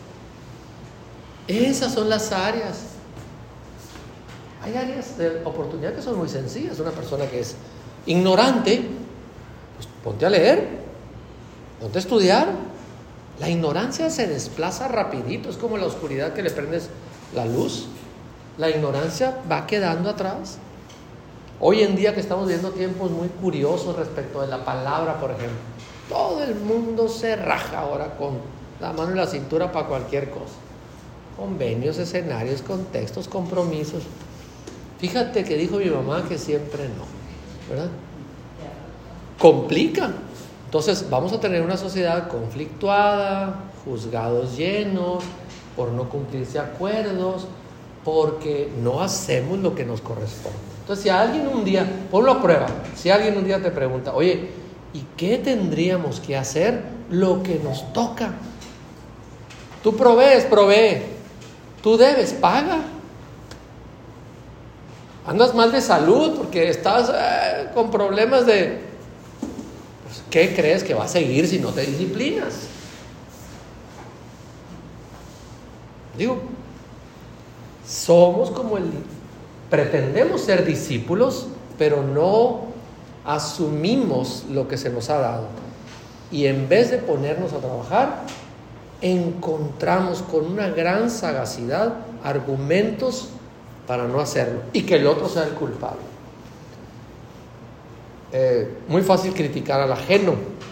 Esas son las áreas. Hay áreas de oportunidad que son muy sencillas. Una persona que es ignorante, pues ponte a leer, ponte a estudiar. La ignorancia se desplaza rapidito, es como la oscuridad que le prendes la luz. La ignorancia va quedando atrás. Hoy en día que estamos viviendo tiempos muy curiosos respecto de la palabra, por ejemplo, todo el mundo se raja ahora con la mano en la cintura para cualquier cosa. Convenios, escenarios, contextos, compromisos. Fíjate que dijo mi mamá que siempre no, ¿verdad? Complica. Entonces vamos a tener una sociedad conflictuada, juzgados llenos, por no cumplirse acuerdos, porque no hacemos lo que nos corresponde. Entonces si alguien un día, ponlo a prueba, si alguien un día te pregunta, oye, ¿y qué tendríamos que hacer? Lo que nos toca. Tú provees, provee. Tú debes, paga. Andas mal de salud porque estás eh, con problemas de... Pues, ¿qué crees que va a seguir si no te disciplinas? Digo, somos como el... Pretendemos ser discípulos, pero no asumimos lo que se nos ha dado. Y en vez de ponernos a trabajar, encontramos con una gran sagacidad argumentos para no hacerlo y que el otro sea el culpable. Eh, muy fácil criticar al ajeno.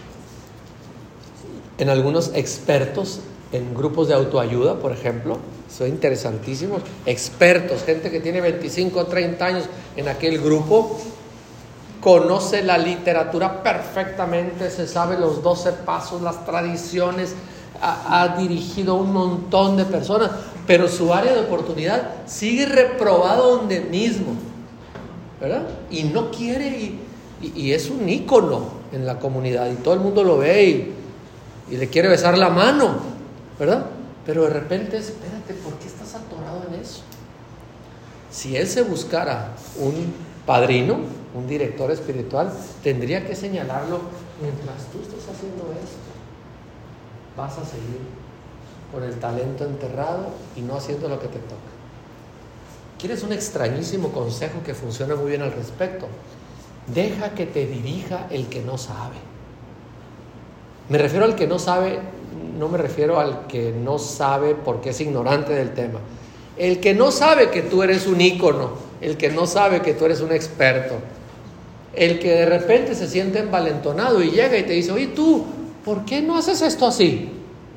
En algunos expertos en grupos de autoayuda, por ejemplo, son interesantísimos, expertos, gente que tiene veinticinco o treinta años en aquel grupo, conoce la literatura perfectamente, se sabe los doce pasos, las tradiciones, ha, ha dirigido a un montón de personas, pero su área de oportunidad sigue reprobado donde mismo, ¿verdad? Y no quiere, y, y, y es un ícono en la comunidad, y todo el mundo lo ve y, y le quiere besar la mano, ¿verdad? Pero de repente, espérate, ¿por qué estás atorado en eso? Si él se buscara un padrino, un director espiritual, tendría que señalarlo. Mientras tú estás haciendo esto, vas a seguir con el talento enterrado y no haciendo lo que te toca. ¿Quieres un extrañísimo consejo que funciona muy bien al respecto? Deja que te dirija el que no sabe. Me refiero al que no sabe, no me refiero al que no sabe porque es ignorante del tema. El que no sabe que tú eres un ícono, el que no sabe que tú eres un experto, el que de repente se siente envalentonado y llega y te dice, oye tú, ¿por qué no haces esto así?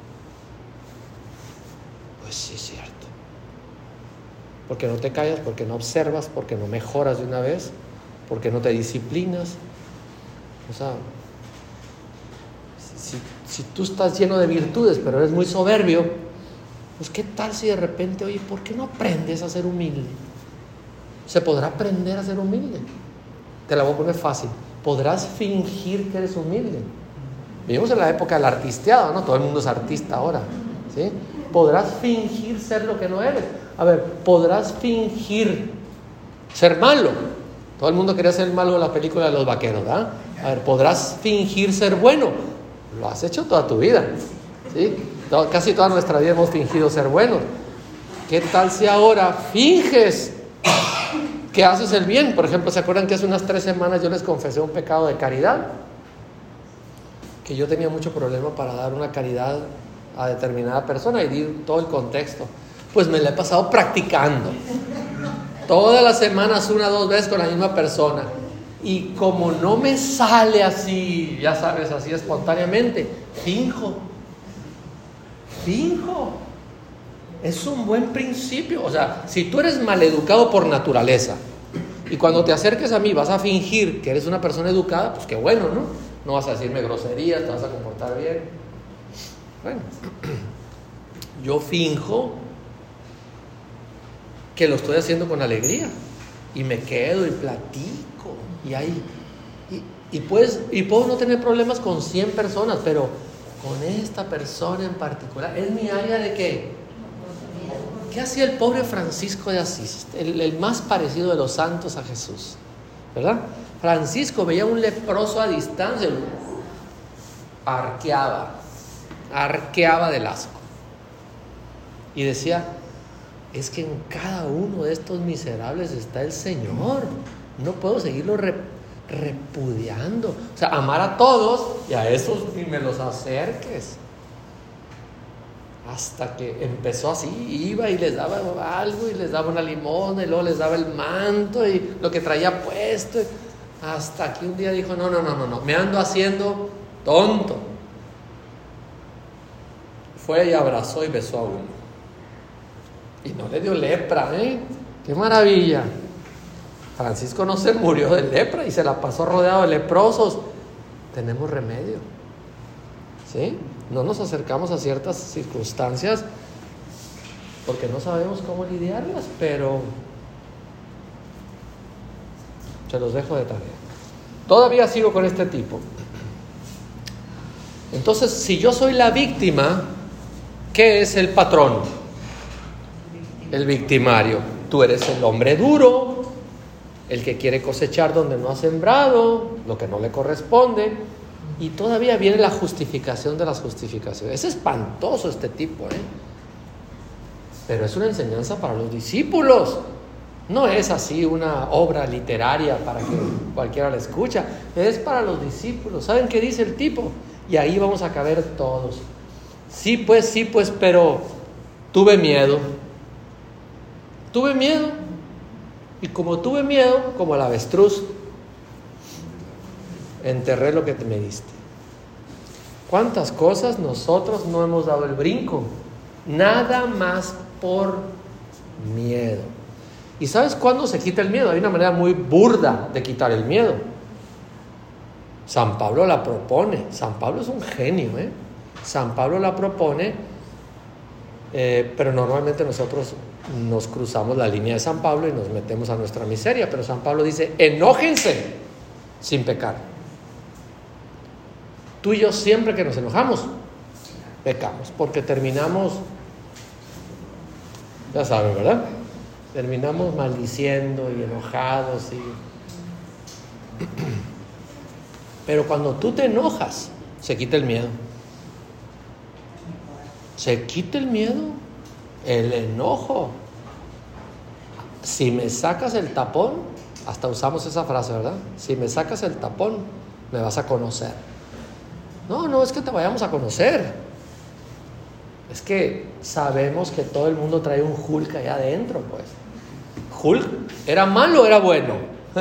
Pues sí, es cierto. Porque no te callas, porque no observas, porque no mejoras de una vez, porque no te disciplinas. O sea, si, si tú estás lleno de virtudes, pero eres muy soberbio, pues qué tal si de repente, oye, ¿por qué no aprendes a ser humilde? ¿Se podrá aprender a ser humilde? Te la voy a poner fácil. ¿Podrás fingir que eres humilde? Vivimos en la época del artisteado, ¿no? Todo el mundo es artista ahora, ¿sí? ¿Podrás fingir ser lo que no eres? A ver, ¿podrás fingir ser malo? Todo el mundo quería ser el malo de la película de los vaqueros, ¿verdad? A ver, ¿podrás fingir ser bueno? Lo has hecho toda tu vida, ¿sí? Casi toda nuestra vida hemos fingido ser buenos. ¿Qué tal si ahora finges que haces el bien? Por ejemplo, ¿se acuerdan que hace unas tres semanas yo les confesé un pecado de caridad? Que yo tenía mucho problema para dar una caridad a determinada persona y di todo el contexto. Pues me la he pasado practicando todas las semanas, una o dos veces con la misma persona. Y como no me sale así, ya sabes, así espontáneamente, finjo. Finjo. Es un buen principio. O sea, si tú eres maleducado por naturaleza y cuando te acerques a mí vas a fingir que eres una persona educada, pues qué bueno, ¿no? No vas a decirme groserías, te vas a comportar bien. Bueno, yo finjo que lo estoy haciendo con alegría y me quedo y platico y ahí y, y, puedes, y puedo no tener problemas con cien personas, pero con esta persona en particular es mi área de qué. ¿Qué hacía el pobre Francisco de Asís? El, el más parecido de los santos a Jesús, ¿verdad? Francisco veía a un leproso a distancia, arqueaba, arqueaba del asco. Y decía, es que en cada uno de estos miserables está el Señor. No puedo seguirlo re, repudiando. O sea, amar a todos y a esos ni me los acerques. Hasta que empezó así, iba y les daba algo y les daba una limosna y luego les daba el manto y lo que traía puesto. Hasta que un día dijo, no, no, no, no, no, me ando haciendo tonto. Fue y abrazó y besó a uno. Y no le dio lepra, ¿eh? ¡Qué maravilla! Francisco no se murió de lepra y se la pasó rodeado de leprosos. Tenemos remedio, ¿sí? No nos acercamos a ciertas circunstancias porque no sabemos cómo lidiarlas, pero se los dejo de tarea. Todavía sigo con este tipo. Entonces, si yo soy la víctima, ¿qué es el patrón? El victimario. Tú eres el hombre duro, el que quiere cosechar donde no ha sembrado, lo que no le corresponde. Y todavía viene la justificación de las justificaciones. Es espantoso este tipo, ¿eh? Pero es una enseñanza para los discípulos. No es así una obra literaria para que cualquiera la escucha. Es para los discípulos. ¿Saben qué dice el tipo? Y ahí vamos a caber todos. Sí, pues, sí, pues, pero tuve miedo. Tuve miedo. Y como tuve miedo, como el avestruz, enterré lo que me diste. ¿Cuántas cosas nosotros no hemos dado el brinco? Nada más por miedo. ¿Y sabes cuándo se quita el miedo? Hay una manera muy burda de quitar el miedo. San Pablo la propone. San Pablo es un genio, ¿eh? San Pablo la propone, eh, pero normalmente nosotros nos cruzamos la línea de San Pablo y nos metemos a nuestra miseria. Pero San Pablo dice, enójense sin pecar. Tú y yo siempre que nos enojamos, pecamos, porque terminamos, ya saben, ¿verdad? Terminamos maldiciendo y enojados y... Pero cuando tú te enojas, se quita el miedo. Se quita el miedo, el enojo. Si me sacas el tapón, hasta usamos esa frase, ¿verdad? Si me sacas el tapón, me vas a conocer. No, no es que te vayamos a conocer. Es que sabemos que todo el mundo trae un Hulk allá adentro, pues. ¿Hulk era malo o era bueno?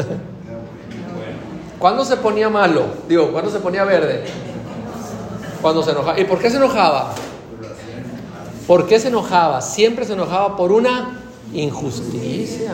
¿Cuándo se ponía malo? Digo, ¿cuándo se ponía verde? Cuando se enojaba. ¿Y por qué se enojaba? ¿Por qué se enojaba? Siempre se enojaba por una injusticia.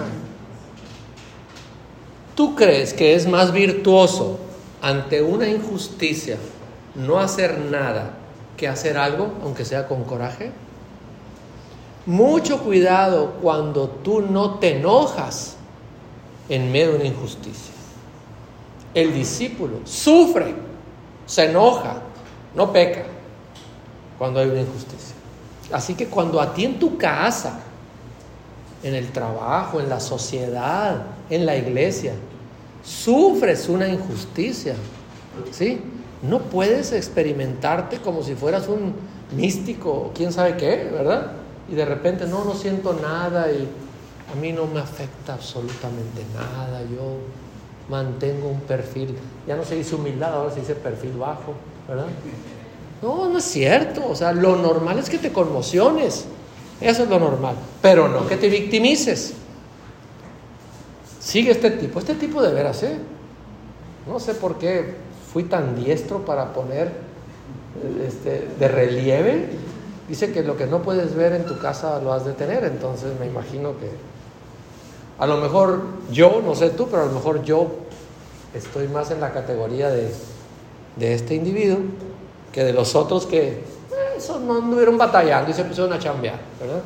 ¿Tú crees que es más virtuoso ante una injusticia no hacer nada que hacer algo, aunque sea con coraje? Mucho cuidado cuando tú no te enojas en medio de una injusticia. El discípulo sufre, se enoja, no peca cuando hay una injusticia. Así que cuando a ti en tu casa, en el trabajo, en la sociedad, en la iglesia, sufres una injusticia, ¿sí? No puedes experimentarte como si fueras un místico o quién sabe qué, ¿verdad? Y de repente, no, no siento nada y a mí no me afecta absolutamente nada, yo mantengo un perfil, ya no se dice humildad, ahora se dice perfil bajo, ¿verdad? No, no es cierto, o sea, lo normal es que te conmociones, eso es lo normal, pero no que te victimices. Sigue este tipo, este tipo de veras, ¿eh? No sé por qué fui tan diestro para poner este, de relieve. Dice que lo que no puedes ver en tu casa lo has de tener, entonces me imagino que a lo mejor yo, no sé tú, pero a lo mejor yo estoy más en la categoría de, de este individuo que de los otros que eh, eso no anduvieron batallando y se pusieron a chambear, ¿verdad?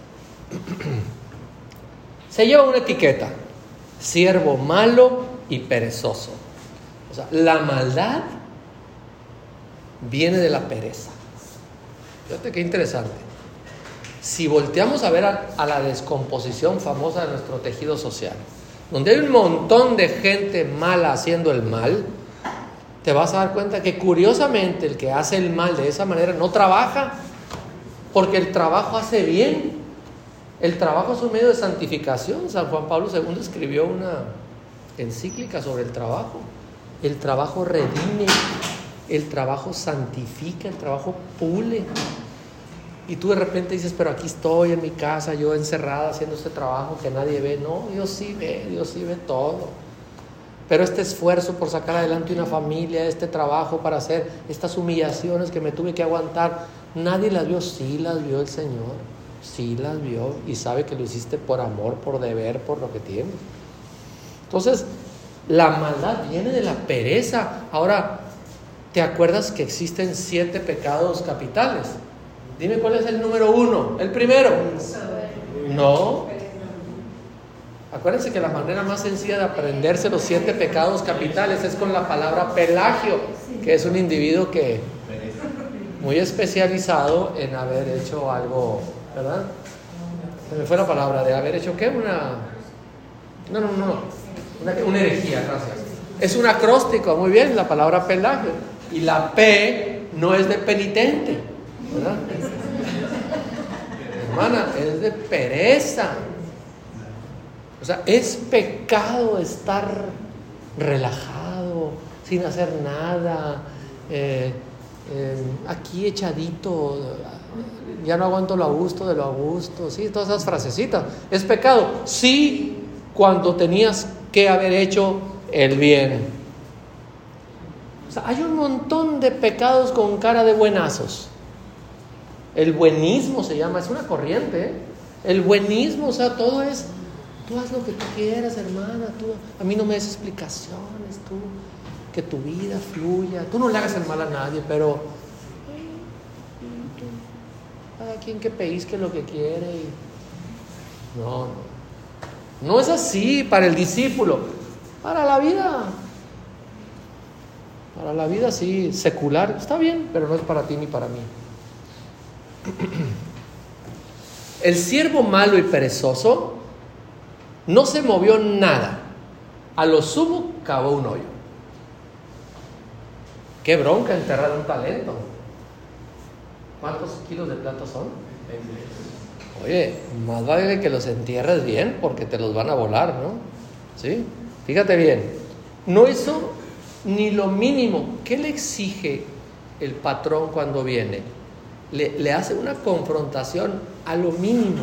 Se lleva una etiqueta: siervo malo y perezoso. O sea, la maldad viene de la pereza. Fíjate qué interesante. Si volteamos a ver a, a la descomposición famosa de nuestro tejido social, donde hay un montón de gente mala haciendo el mal, te vas a dar cuenta que curiosamente el que hace el mal de esa manera no trabaja, porque el trabajo hace bien. El trabajo es un medio de santificación. San Juan Pablo segundo escribió una encíclica sobre el trabajo. El trabajo redime, el trabajo santifica, el trabajo pule. Y tú de repente dices, pero aquí estoy en mi casa, yo encerrada haciendo este trabajo que nadie ve. No, Dios sí ve, Dios sí ve todo. Pero este esfuerzo por sacar adelante una familia, este trabajo para hacer estas humillaciones que me tuve que aguantar, nadie las vio. Sí las vio el Señor, sí las vio, y sabe que lo hiciste por amor, por deber, por lo que tienes. Entonces, la maldad viene de la pereza. Ahora, ¿te acuerdas que existen siete pecados capitales? Dime cuál es el número uno, el primero. No. Acuérdense que la manera más sencilla de aprenderse los siete pecados capitales es con la palabra Pelagio, que es un individuo que muy especializado en haber hecho algo, ¿verdad? Se me fue la palabra de haber hecho ¿qué? Una no, no, no, una, una herejía, gracias. Es un acróstico, muy bien, la palabra Pelagio. Y la P no es de penitente, ¿verdad? Hermana, es de pereza. O sea, es pecado estar relajado, sin hacer nada, eh, eh, aquí echadito, ya no aguanto lo a gusto de lo a gusto, sí, todas esas frasecitas. ¿Es pecado? Sí, cuando tenías que haber hecho el bien. O sea, hay un montón de pecados con cara de buenazos. El buenismo se llama, es una corriente, ¿eh? El buenismo, o sea, todo es, tú haz lo que tú quieras, hermana, tú, a mí no me des explicaciones, tú, que tu vida fluya, tú no le hagas el mal a nadie, pero cada quien que pellizque lo que quiere. Y... No, no, no es así para el discípulo, para la vida, para la vida sí, secular, está bien, pero no es para ti ni para mí. El siervo malo y perezoso no se movió nada, a lo sumo cavó un hoyo. Qué bronca enterrar un talento. ¿Cuántos kilos de plata son? Oye, más vale que los entierres bien, porque te los van a volar, ¿no? ¿Sí? Fíjate bien, no hizo ni lo mínimo. ¿Qué le exige el patrón cuando viene? Le, le hace una confrontación a lo mínimo.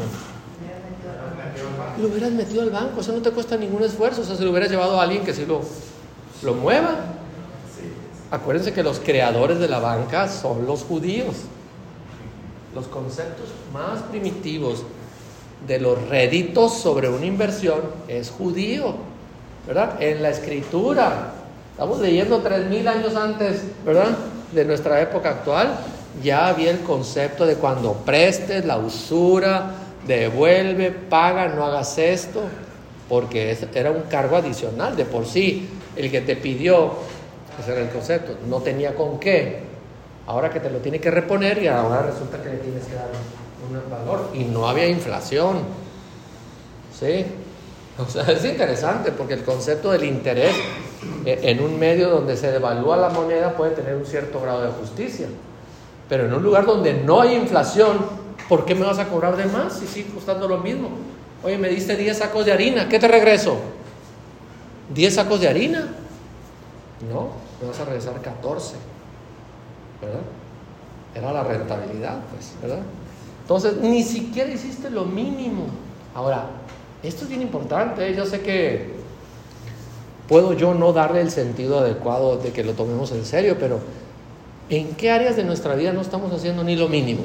Lo hubieras metido al banco, eso no te cuesta ningún esfuerzo. O sea, si lo hubieras llevado a alguien que sí lo, lo mueva. Acuérdense que los creadores de la banca son los judíos. Los conceptos más primitivos de los réditos sobre una inversión es judío, ¿verdad? En la escritura, estamos leyendo tres mil años antes, ¿verdad?, de nuestra época actual. Ya había el concepto de cuando prestes, la usura, devuelve, paga, no hagas esto, porque era un cargo adicional. De por sí, el que te pidió, ese era el concepto, no tenía con qué. Ahora que te lo tiene que reponer y ahora resulta que le tienes que dar un valor. Y no había inflación, ¿sí? O sea, es interesante porque el concepto del interés en un medio donde se devalúa la moneda puede tener un cierto grado de justicia. Pero en un lugar donde no hay inflación, ¿por qué me vas a cobrar de más si sigue costando lo mismo? Oye, me diste diez sacos de harina, ¿qué te regreso? ¿diez sacos de harina? No, me vas a regresar catorce, ¿verdad? Era la rentabilidad, pues, ¿verdad? Entonces, ni siquiera hiciste lo mínimo. Ahora, esto es bien importante, ¿eh? Yo sé que puedo yo no darle el sentido adecuado de que lo tomemos en serio, pero ¿en qué áreas de nuestra vida no estamos haciendo ni lo mínimo?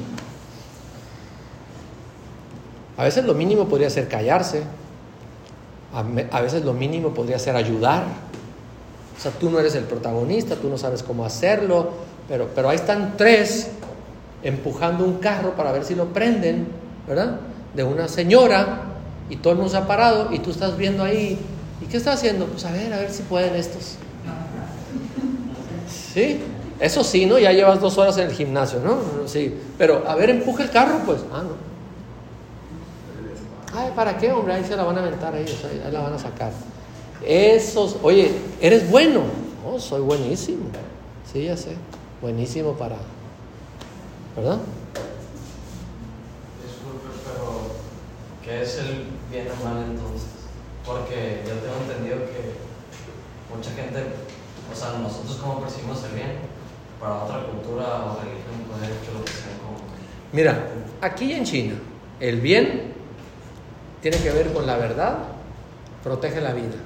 A veces lo mínimo podría ser callarse. A veces lo mínimo podría ser ayudar. O sea, tú no eres el protagonista, tú no sabes cómo hacerlo, pero, pero ahí están tres empujando un carro para ver si lo prenden, ¿verdad? De una señora, y todo el mundo se ha parado y tú estás viendo ahí. ¿Y qué estás haciendo? Pues a ver, a ver si pueden estos. ¿Sí? Eso sí, ¿no? Ya llevas dos horas en el gimnasio, ¿no? Sí, pero a ver, empuja el carro, pues. Ah, no. Ay, ¿para qué, hombre? Ahí se la van a aventar, ahí, o sea, ahí la van a sacar. Esos, oye, eres bueno, No, soy buenísimo. Sí, ya sé. Buenísimo para... ¿Verdad? Disculpe, pero ¿qué es el bien o mal entonces? Porque yo tengo entendido que mucha gente, o sea, nosotros como percibimos el bien, para otra cultura o religión puede que lo perciban como... Mira, aquí en China, el bien tiene que ver con la verdad, protege la vida.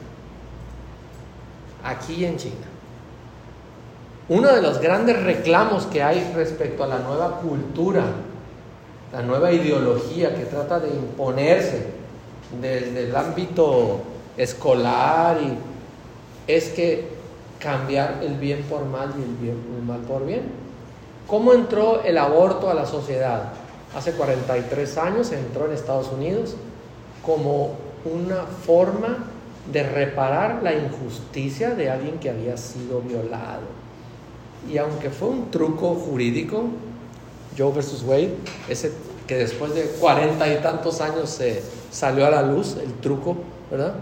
Aquí en China. Uno de los grandes reclamos que hay respecto a la nueva cultura, la nueva ideología que trata de imponerse desde el ámbito escolar, y es que cambiar el bien por mal y el, bien, el mal por bien. ¿Cómo entró el aborto a la sociedad? Hace cuarenta y tres años entró en Estados Unidos como una forma de reparar la injusticia de alguien que había sido violado. Y aunque fue un truco jurídico, Roe versus Wade, ese que después de cuarenta y tantos años se salió a la luz, el truco, ¿verdad?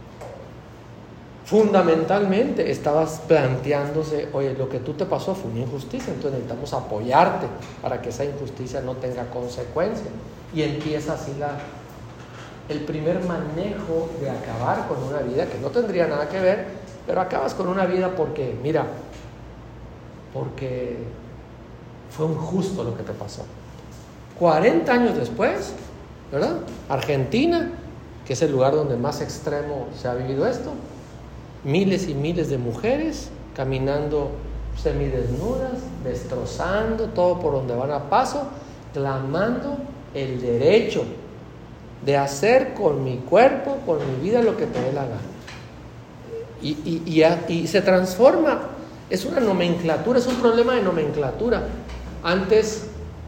Fundamentalmente estabas planteándose, oye, lo que tú te pasó fue una injusticia, entonces necesitamos apoyarte para que esa injusticia no tenga consecuencias. Y empieza así la, el primer manejo de acabar con una vida que no tendría nada que ver, pero acabas con una vida porque, mira, porque fue injusto lo que te pasó. cuarenta años después, ¿verdad? Argentina, que es el lugar donde más extremo se ha vivido esto, miles y miles de mujeres caminando semidesnudas, destrozando todo por donde van a paso, clamando el derecho de hacer con mi cuerpo, con mi vida, lo que te dé la gana. Y, y, y, y se transforma, es una nomenclatura, es un problema de nomenclatura. Antes,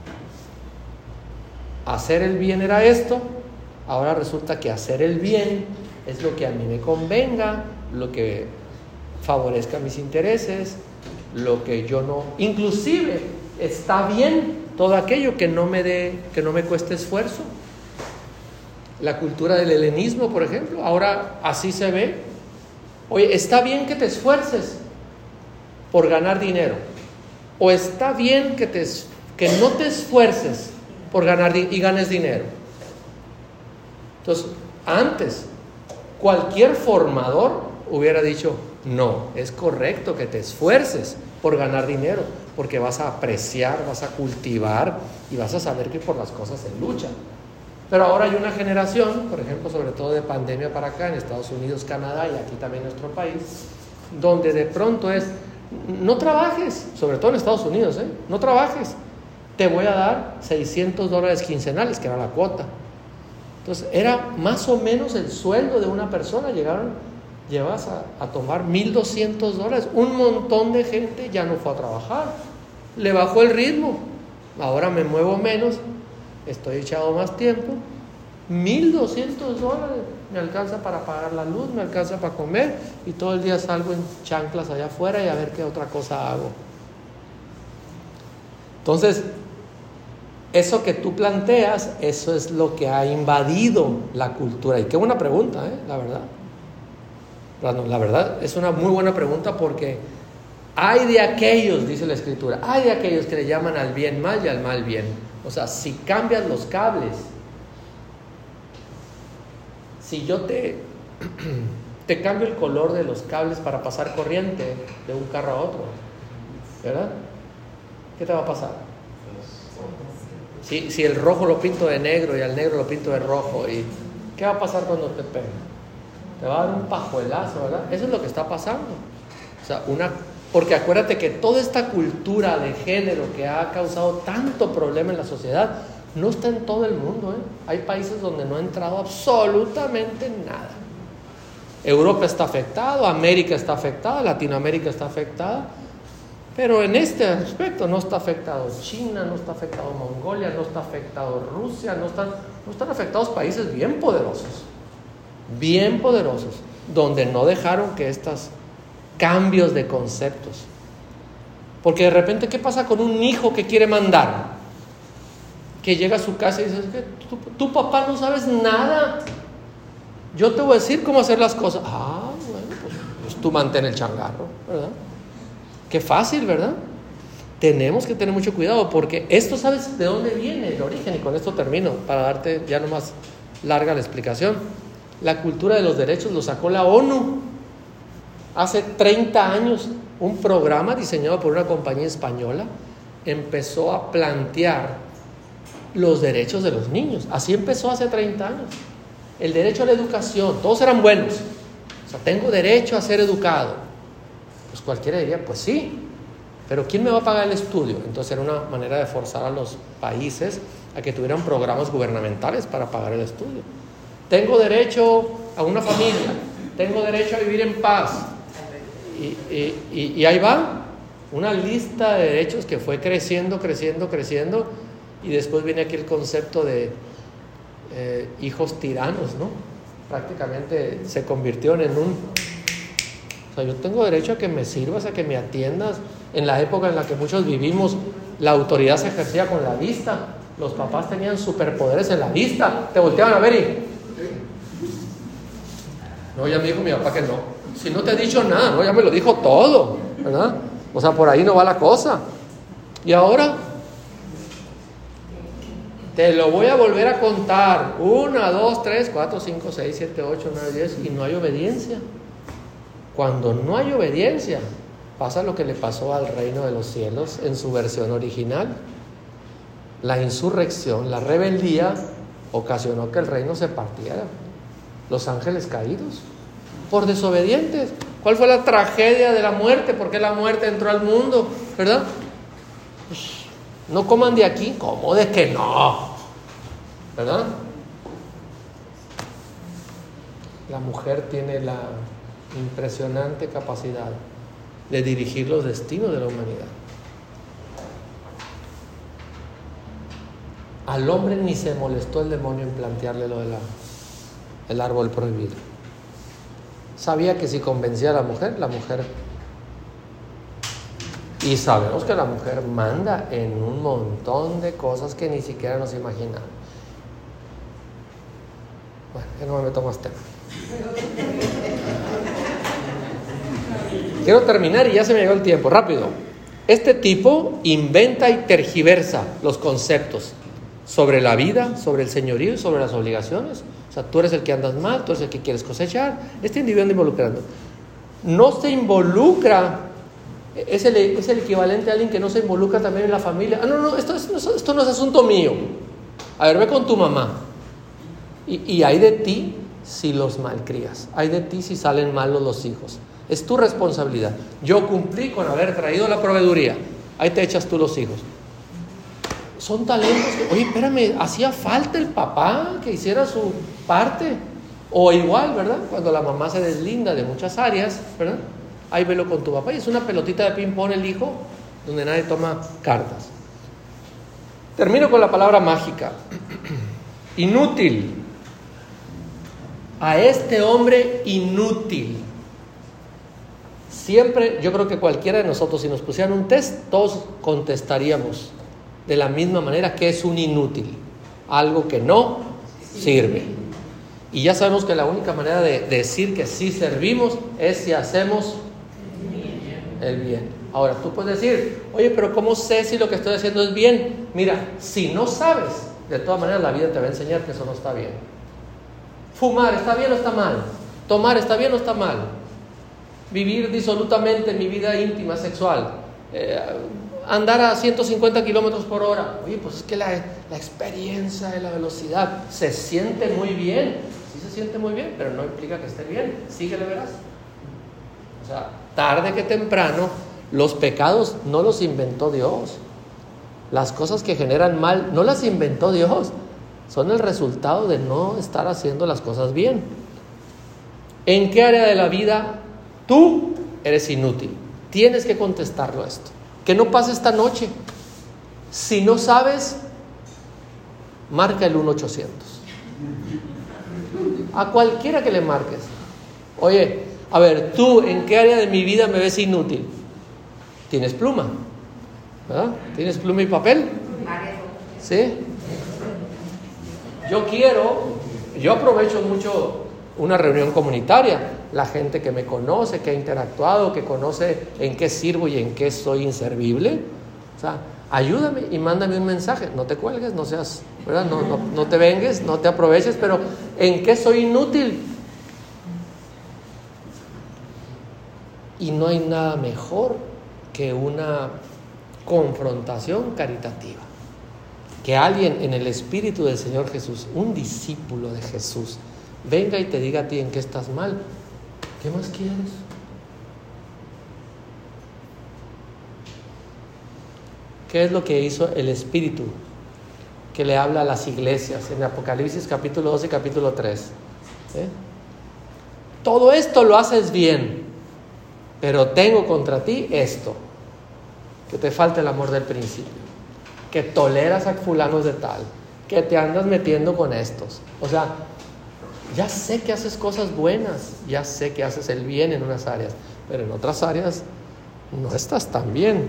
hacer el bien era esto, ahora resulta que hacer el bien es lo que a mí me convenga, lo que favorezca mis intereses, lo que yo no, inclusive está bien todo aquello que no me dé, que no me cueste esfuerzo. La cultura del helenismo, por ejemplo, ahora así se ve. Oye, está bien que te esfuerces por ganar dinero, o está bien que te que no te esfuerces por ganar y ganes dinero. Entonces, antes cualquier formador hubiera dicho, no, es correcto que te esfuerces por ganar dinero, porque vas a apreciar, vas a cultivar y vas a saber que por las cosas se lucha. Pero ahora hay una generación, por ejemplo, sobre todo de pandemia para acá, en Estados Unidos, Canadá y aquí también en nuestro país, donde de pronto es, no trabajes, sobre todo en Estados Unidos, ¿eh? no trabajes, te voy a dar seiscientos dólares quincenales, que era la cuota. Entonces, era más o menos el sueldo de una persona. Llegaron, llevas a, a tomar mil doscientos dólares. Un montón de gente ya no fue a trabajar. Le bajó el ritmo. Ahora me muevo menos, estoy echado más tiempo. mil doscientos dólares me alcanza para pagar la luz, me alcanza para comer, y todo el día salgo en chanclas allá afuera y a ver qué otra cosa hago. Entonces, eso que tú planteas, eso es lo que ha invadido la cultura. Y qué buena pregunta, ¿eh? La verdad. La verdad, es una muy buena pregunta, porque hay de aquellos, dice la Escritura, hay de aquellos que le llaman al bien mal y al mal bien. O sea, si cambias los cables, si yo te, te cambio el color de los cables para pasar corriente de un carro a otro, ¿verdad? ¿Qué te va a pasar? Si, si el rojo lo pinto de negro y al negro lo pinto de rojo, ¿y qué va a pasar cuando te pega? Te va a dar un pajuelazo, ¿verdad? Eso es lo que está pasando. O sea, una, porque acuérdate que toda esta cultura de género que ha causado tanto problema en la sociedad no está en todo el mundo, ¿eh? Hay países donde no ha entrado absolutamente nada. Europa está afectado, América está afectada, Latinoamérica está afectada. Pero en este aspecto no está afectado China, no está afectado Mongolia, no está afectado Rusia, no están, no están afectados países bien poderosos, bien poderosos, donde no dejaron que estos cambios de conceptos. Porque de repente, ¿qué pasa con un hijo que quiere mandar? Que llega a su casa y dice, que tu, tu papá no sabes nada, yo te voy a decir cómo hacer las cosas. Ah, bueno, pues pues tú mantén el changarro, ¿verdad? Qué fácil, ¿verdad? Tenemos que tener mucho cuidado porque esto, ¿sabes de dónde viene el origen? Y con esto termino, para darte ya nomás larga la explicación. La cultura de los derechos lo sacó la ONU hace treinta años. Un programa diseñado por una compañía española empezó a plantear los derechos de los niños. Así empezó hace treinta años. El derecho a la educación, todos eran buenos. O sea, tengo derecho a ser educado. Pues cualquiera diría, pues sí, pero ¿quién me va a pagar el estudio? Entonces era una manera de forzar a los países a que tuvieran programas gubernamentales para pagar el estudio. Tengo derecho a una familia, tengo derecho a vivir en paz. Y, y, y, y ahí va una lista de derechos que fue creciendo, creciendo, creciendo, y después viene aquí el concepto de eh, hijos tiranos, ¿no? Prácticamente se convirtieron en un... O sea, yo tengo derecho a que me sirvas, a que me atiendas. En la época en la que muchos vivimos, la autoridad se ejercía con la vista. Los papás tenían superpoderes en la vista. Te volteaban a ver y... No, ya me dijo mi papá que no. Si no te ha dicho nada, no, ya me lo dijo todo, ¿verdad? O sea, por ahí no va la cosa. Y ahora te lo voy a volver a contar. Una, dos, tres, cuatro, cinco, seis, siete, ocho, nueve, diez. Y no hay obediencia. Cuando no hay obediencia, pasa lo que le pasó al reino de los cielos en su versión original. La insurrección, la rebeldía, ocasionó que el reino se partiera. Los ángeles caídos, por desobedientes. ¿Cuál fue la tragedia de la muerte? ¿Por qué la muerte entró al mundo? ¿Verdad? No coman de aquí. ¿Cómo de que no? ¿Verdad? La mujer tiene la impresionante capacidad de dirigir los destinos de la humanidad. Al hombre ni se molestó el demonio en plantearle lo del el árbol prohibido. Sabía que si convencía a la mujer, la mujer... Y sabemos que la mujer manda en un montón de cosas que ni siquiera nos imaginamos. Bueno, ya no me meto más tema. Quiero terminar y ya se me llegó el tiempo, rápido. Este tipo inventa y tergiversa los conceptos sobre la vida, sobre el señorío y sobre las obligaciones. O sea, tú eres el que andas mal, tú eres el que quieres cosechar. Este individuo anda involucrando. No se involucra, es el, es el equivalente a alguien que no se involucra también en la familia. Ah, no, no, esto, esto, esto no es asunto mío. A ver, ve con tu mamá. Y, y hay de ti si los malcrías. Hay de ti si salen malos los hijos. Es tu responsabilidad. Yo cumplí con haber traído la proveeduría. Ahí te echas tú los hijos. Son talentos que, oye, espérame, hacía falta el papá que hiciera su parte. O igual, ¿verdad? Cuando la mamá se deslinda de muchas áreas, ¿verdad? Ahí velo con tu papá. Y es una pelotita de ping-pong el hijo, donde nadie toma cartas. Termino con la palabra mágica. Inútil. A este hombre inútil. Siempre, yo creo que cualquiera de nosotros, si nos pusieran un test, todos contestaríamos de la misma manera que es un inútil, algo que no sirve. Y ya sabemos que la única manera de decir que sí servimos es si hacemos el bien. Ahora, tú puedes decir, oye, pero ¿cómo sé si lo que estoy haciendo es bien? Mira, si no sabes, de todas maneras la vida te va a enseñar que eso no está bien. Fumar, ¿está bien o está mal? Tomar, ¿está bien o está mal? Vivir disolutamente mi vida íntima, sexual, eh, andar a ciento cincuenta kilómetros por hora. Oye, pues es que la, la experiencia de la velocidad se siente muy bien. Sí se siente muy bien, pero no implica que esté bien. Síguele, verás. O sea, tarde que temprano, los pecados no los inventó Dios. Las cosas que generan mal no las inventó Dios. Son el resultado de no estar haciendo las cosas bien. ¿En qué área de la vida tú eres inútil? Tienes que contestarlo esto. Que no pase esta noche. Si no sabes, marca el uno ochocientos. A cualquiera que le marques. Oye, a ver, tú, ¿en qué área de mi vida me ves inútil? ¿Tienes pluma? ¿Verdad? ¿Tienes pluma y papel? ¿Sí? Yo quiero, yo aprovecho mucho una reunión comunitaria, la gente que me conoce, que ha interactuado, que conoce en qué sirvo y en qué soy inservible. O sea, ayúdame y mándame un mensaje. No te cuelgues, no seas, ¿verdad? No, no, no te vengues, no te aproveches, pero ¿en qué soy inútil? Y no hay nada mejor que una confrontación caritativa. Que alguien en el espíritu del Señor Jesús, un discípulo de Jesús, venga y te diga a ti en qué estás mal. ¿Qué más quieres? ¿Qué es lo que hizo el Espíritu que le habla a las iglesias en Apocalipsis capítulo doce y capítulo tres? ¿Eh? Todo esto lo haces bien, pero tengo contra ti esto, que te falta el amor del principio, que toleras a fulanos de tal, que te andas metiendo con estos. O sea, ya sé que haces cosas buenas, ya sé que haces el bien en unas áreas, pero en otras áreas no estás tan bien.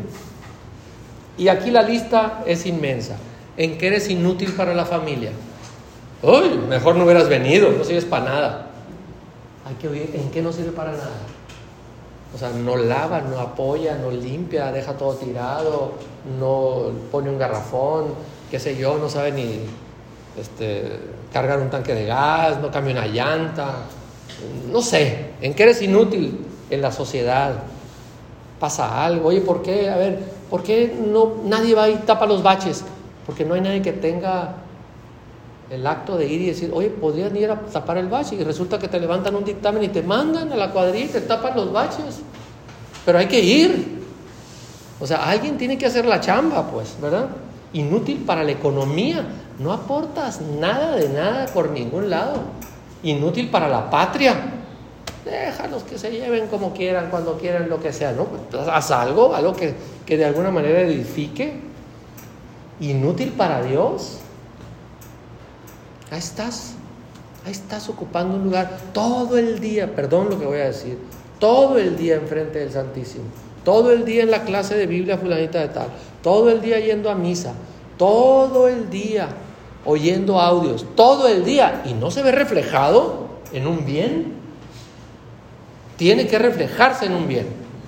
Y aquí la lista es inmensa. ¿En qué eres inútil para la familia? Uy, mejor no hubieras venido, no sirves para nada. Hay que oír, ¿en qué no sirve para nada? O sea, no lava, no apoya, no limpia, deja todo tirado, no pone un garrafón, qué sé yo, no sabe ni este, cargar un tanque de gas, no cambia una llanta. No sé, ¿en qué eres inútil en la sociedad? Pasa algo. Oye, ¿por qué? A ver, ¿por qué no, nadie va y tapa los baches? Porque no hay nadie que tenga el acto de ir y decir, oye, podrían ir a tapar el bache, y resulta que te levantan un dictamen y te mandan a la cuadrilla y te tapan los baches. Pero hay que ir. O sea, alguien tiene que hacer la chamba, pues, ¿verdad? Inútil para la economía. No aportas nada de nada por ningún lado. Inútil para la patria. Déjalos que se lleven como quieran, cuando quieran, lo que sea, ¿no? Pues, haz algo, algo que, que de alguna manera edifique. Inútil para Dios. Ahí estás, ahí estás ocupando un lugar todo el día, perdón lo que voy a decir, todo el día enfrente del Santísimo, todo el día en la clase de Biblia fulanita de tal, todo el día yendo a misa, todo el día oyendo audios, todo el día, y no se ve reflejado en un bien. Tiene que reflejarse en un bien.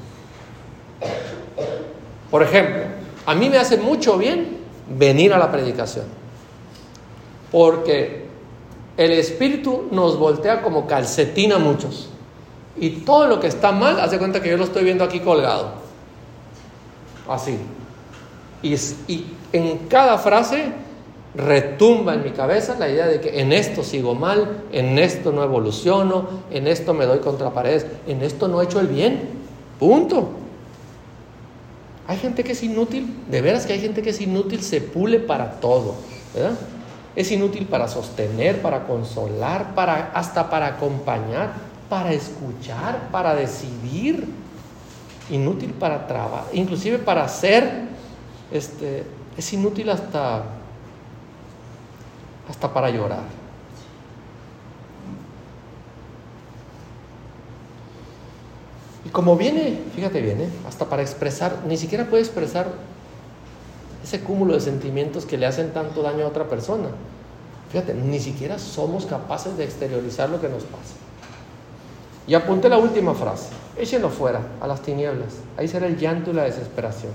Por ejemplo, a mí me hace mucho bien venir a la predicación, porque el Espíritu nos voltea como calcetín a muchos, y todo lo que está mal, hace cuenta que yo lo estoy viendo aquí colgado, así, y, y en cada frase retumba en mi cabeza la idea de que en esto sigo mal, en esto no evoluciono, en esto me doy contra paredes, en esto no he hecho el bien, punto. Hay gente que es inútil, de veras que hay gente que es inútil, se pule para todo, ¿verdad? Es inútil para sostener, para consolar, para, hasta para acompañar, para escuchar, para decidir. Inútil para trabajar, inclusive para hacer. Este, es inútil hasta, hasta para llorar. Y como viene, fíjate bien, ¿eh? hasta para expresar, ni siquiera puede expresar ese cúmulo de sentimientos que le hacen tanto daño a otra persona. Fíjate, ni siquiera somos capaces de exteriorizar lo que nos pasa. Y apunté la última frase: échenlo fuera, a las tinieblas. Ahí será el llanto y la desesperación.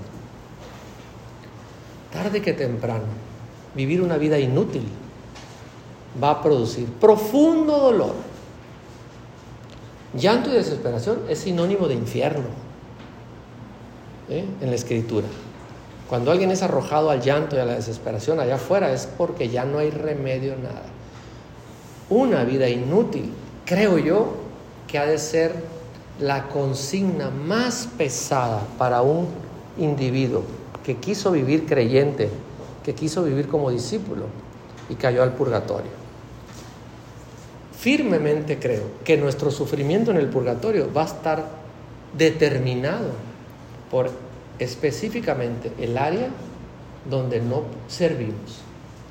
Tarde que temprano, vivir una vida inútil va a producir profundo dolor. Llanto y desesperación es sinónimo de infierno, ¿eh? en la Escritura. Cuando alguien es arrojado al llanto y a la desesperación allá afuera, es porque ya no hay remedio, nada. Una vida inútil, creo yo, que ha de ser la consigna más pesada para un individuo que quiso vivir creyente, que quiso vivir como discípulo y cayó al purgatorio. Firmemente creo que nuestro sufrimiento en el purgatorio va a estar determinado por específicamente el área donde no servimos.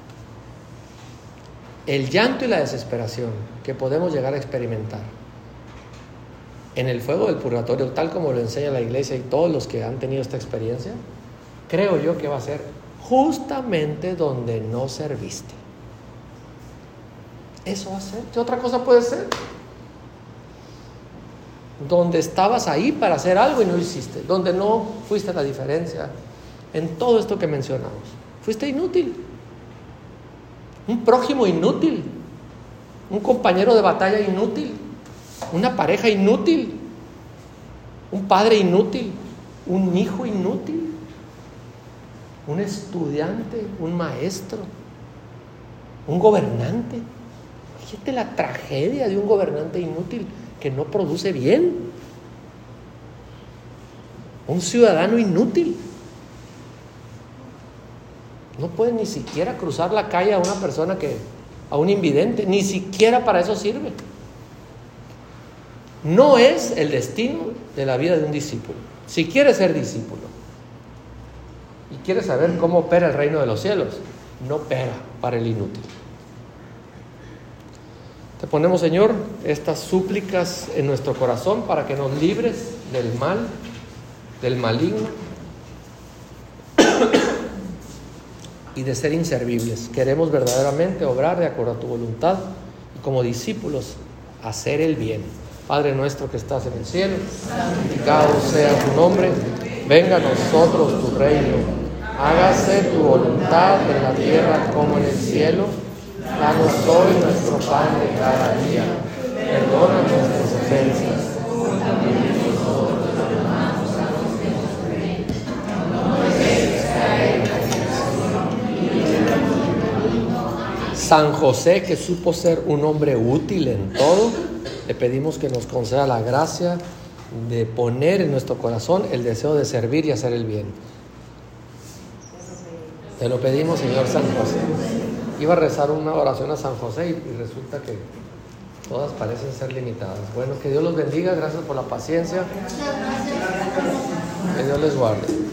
El llanto y la desesperación que podemos llegar a experimentar en el fuego del purgatorio, tal como lo enseña la iglesia y todos los que han tenido esta experiencia, creo yo que va a ser justamente donde no serviste. Eso va a ser. ¿Qué otra cosa puede ser? donde estabas ahí para hacer algo y no hiciste, donde no fuiste la diferencia en todo esto que mencionamos. Fuiste inútil, un prójimo inútil, un compañero de batalla inútil, una pareja inútil, un padre inútil, un hijo inútil, un estudiante, un maestro, un gobernante. Fíjate la tragedia de un gobernante inútil que no produce bien. Un ciudadano inútil. No puede ni siquiera cruzar la calle a una persona que, a un invidente, ni siquiera para eso sirve. No es el destino de la vida de un discípulo. Si quieres ser discípulo y quieres saber cómo opera el reino de los cielos, no opera para el inútil. Te ponemos, Señor, estas súplicas en nuestro corazón para que nos libres del mal, del maligno y de ser inservibles. Queremos verdaderamente obrar de acuerdo a tu voluntad y como discípulos hacer el bien. Padre nuestro que estás en el cielo, santificado sea tu nombre, venga a nosotros tu reino, hágase tu voluntad en la tierra como en el cielo. Danos hoy nuestro pan de cada día, perdona nuestras ofensas, como también nosotros perdonamos a los que nos ofenden. No nos dejes caer en la tentación y líbranos del maligno. San José, que supo ser un hombre útil en todo, le pedimos que nos conceda la gracia de poner en nuestro corazón el deseo de servir y hacer el bien. Te lo pedimos, Señor San José. Iba a rezar una oración a San José y, y resulta que todas parecen ser limitadas. Bueno, que Dios los bendiga, gracias por la paciencia. Que Dios les guarde.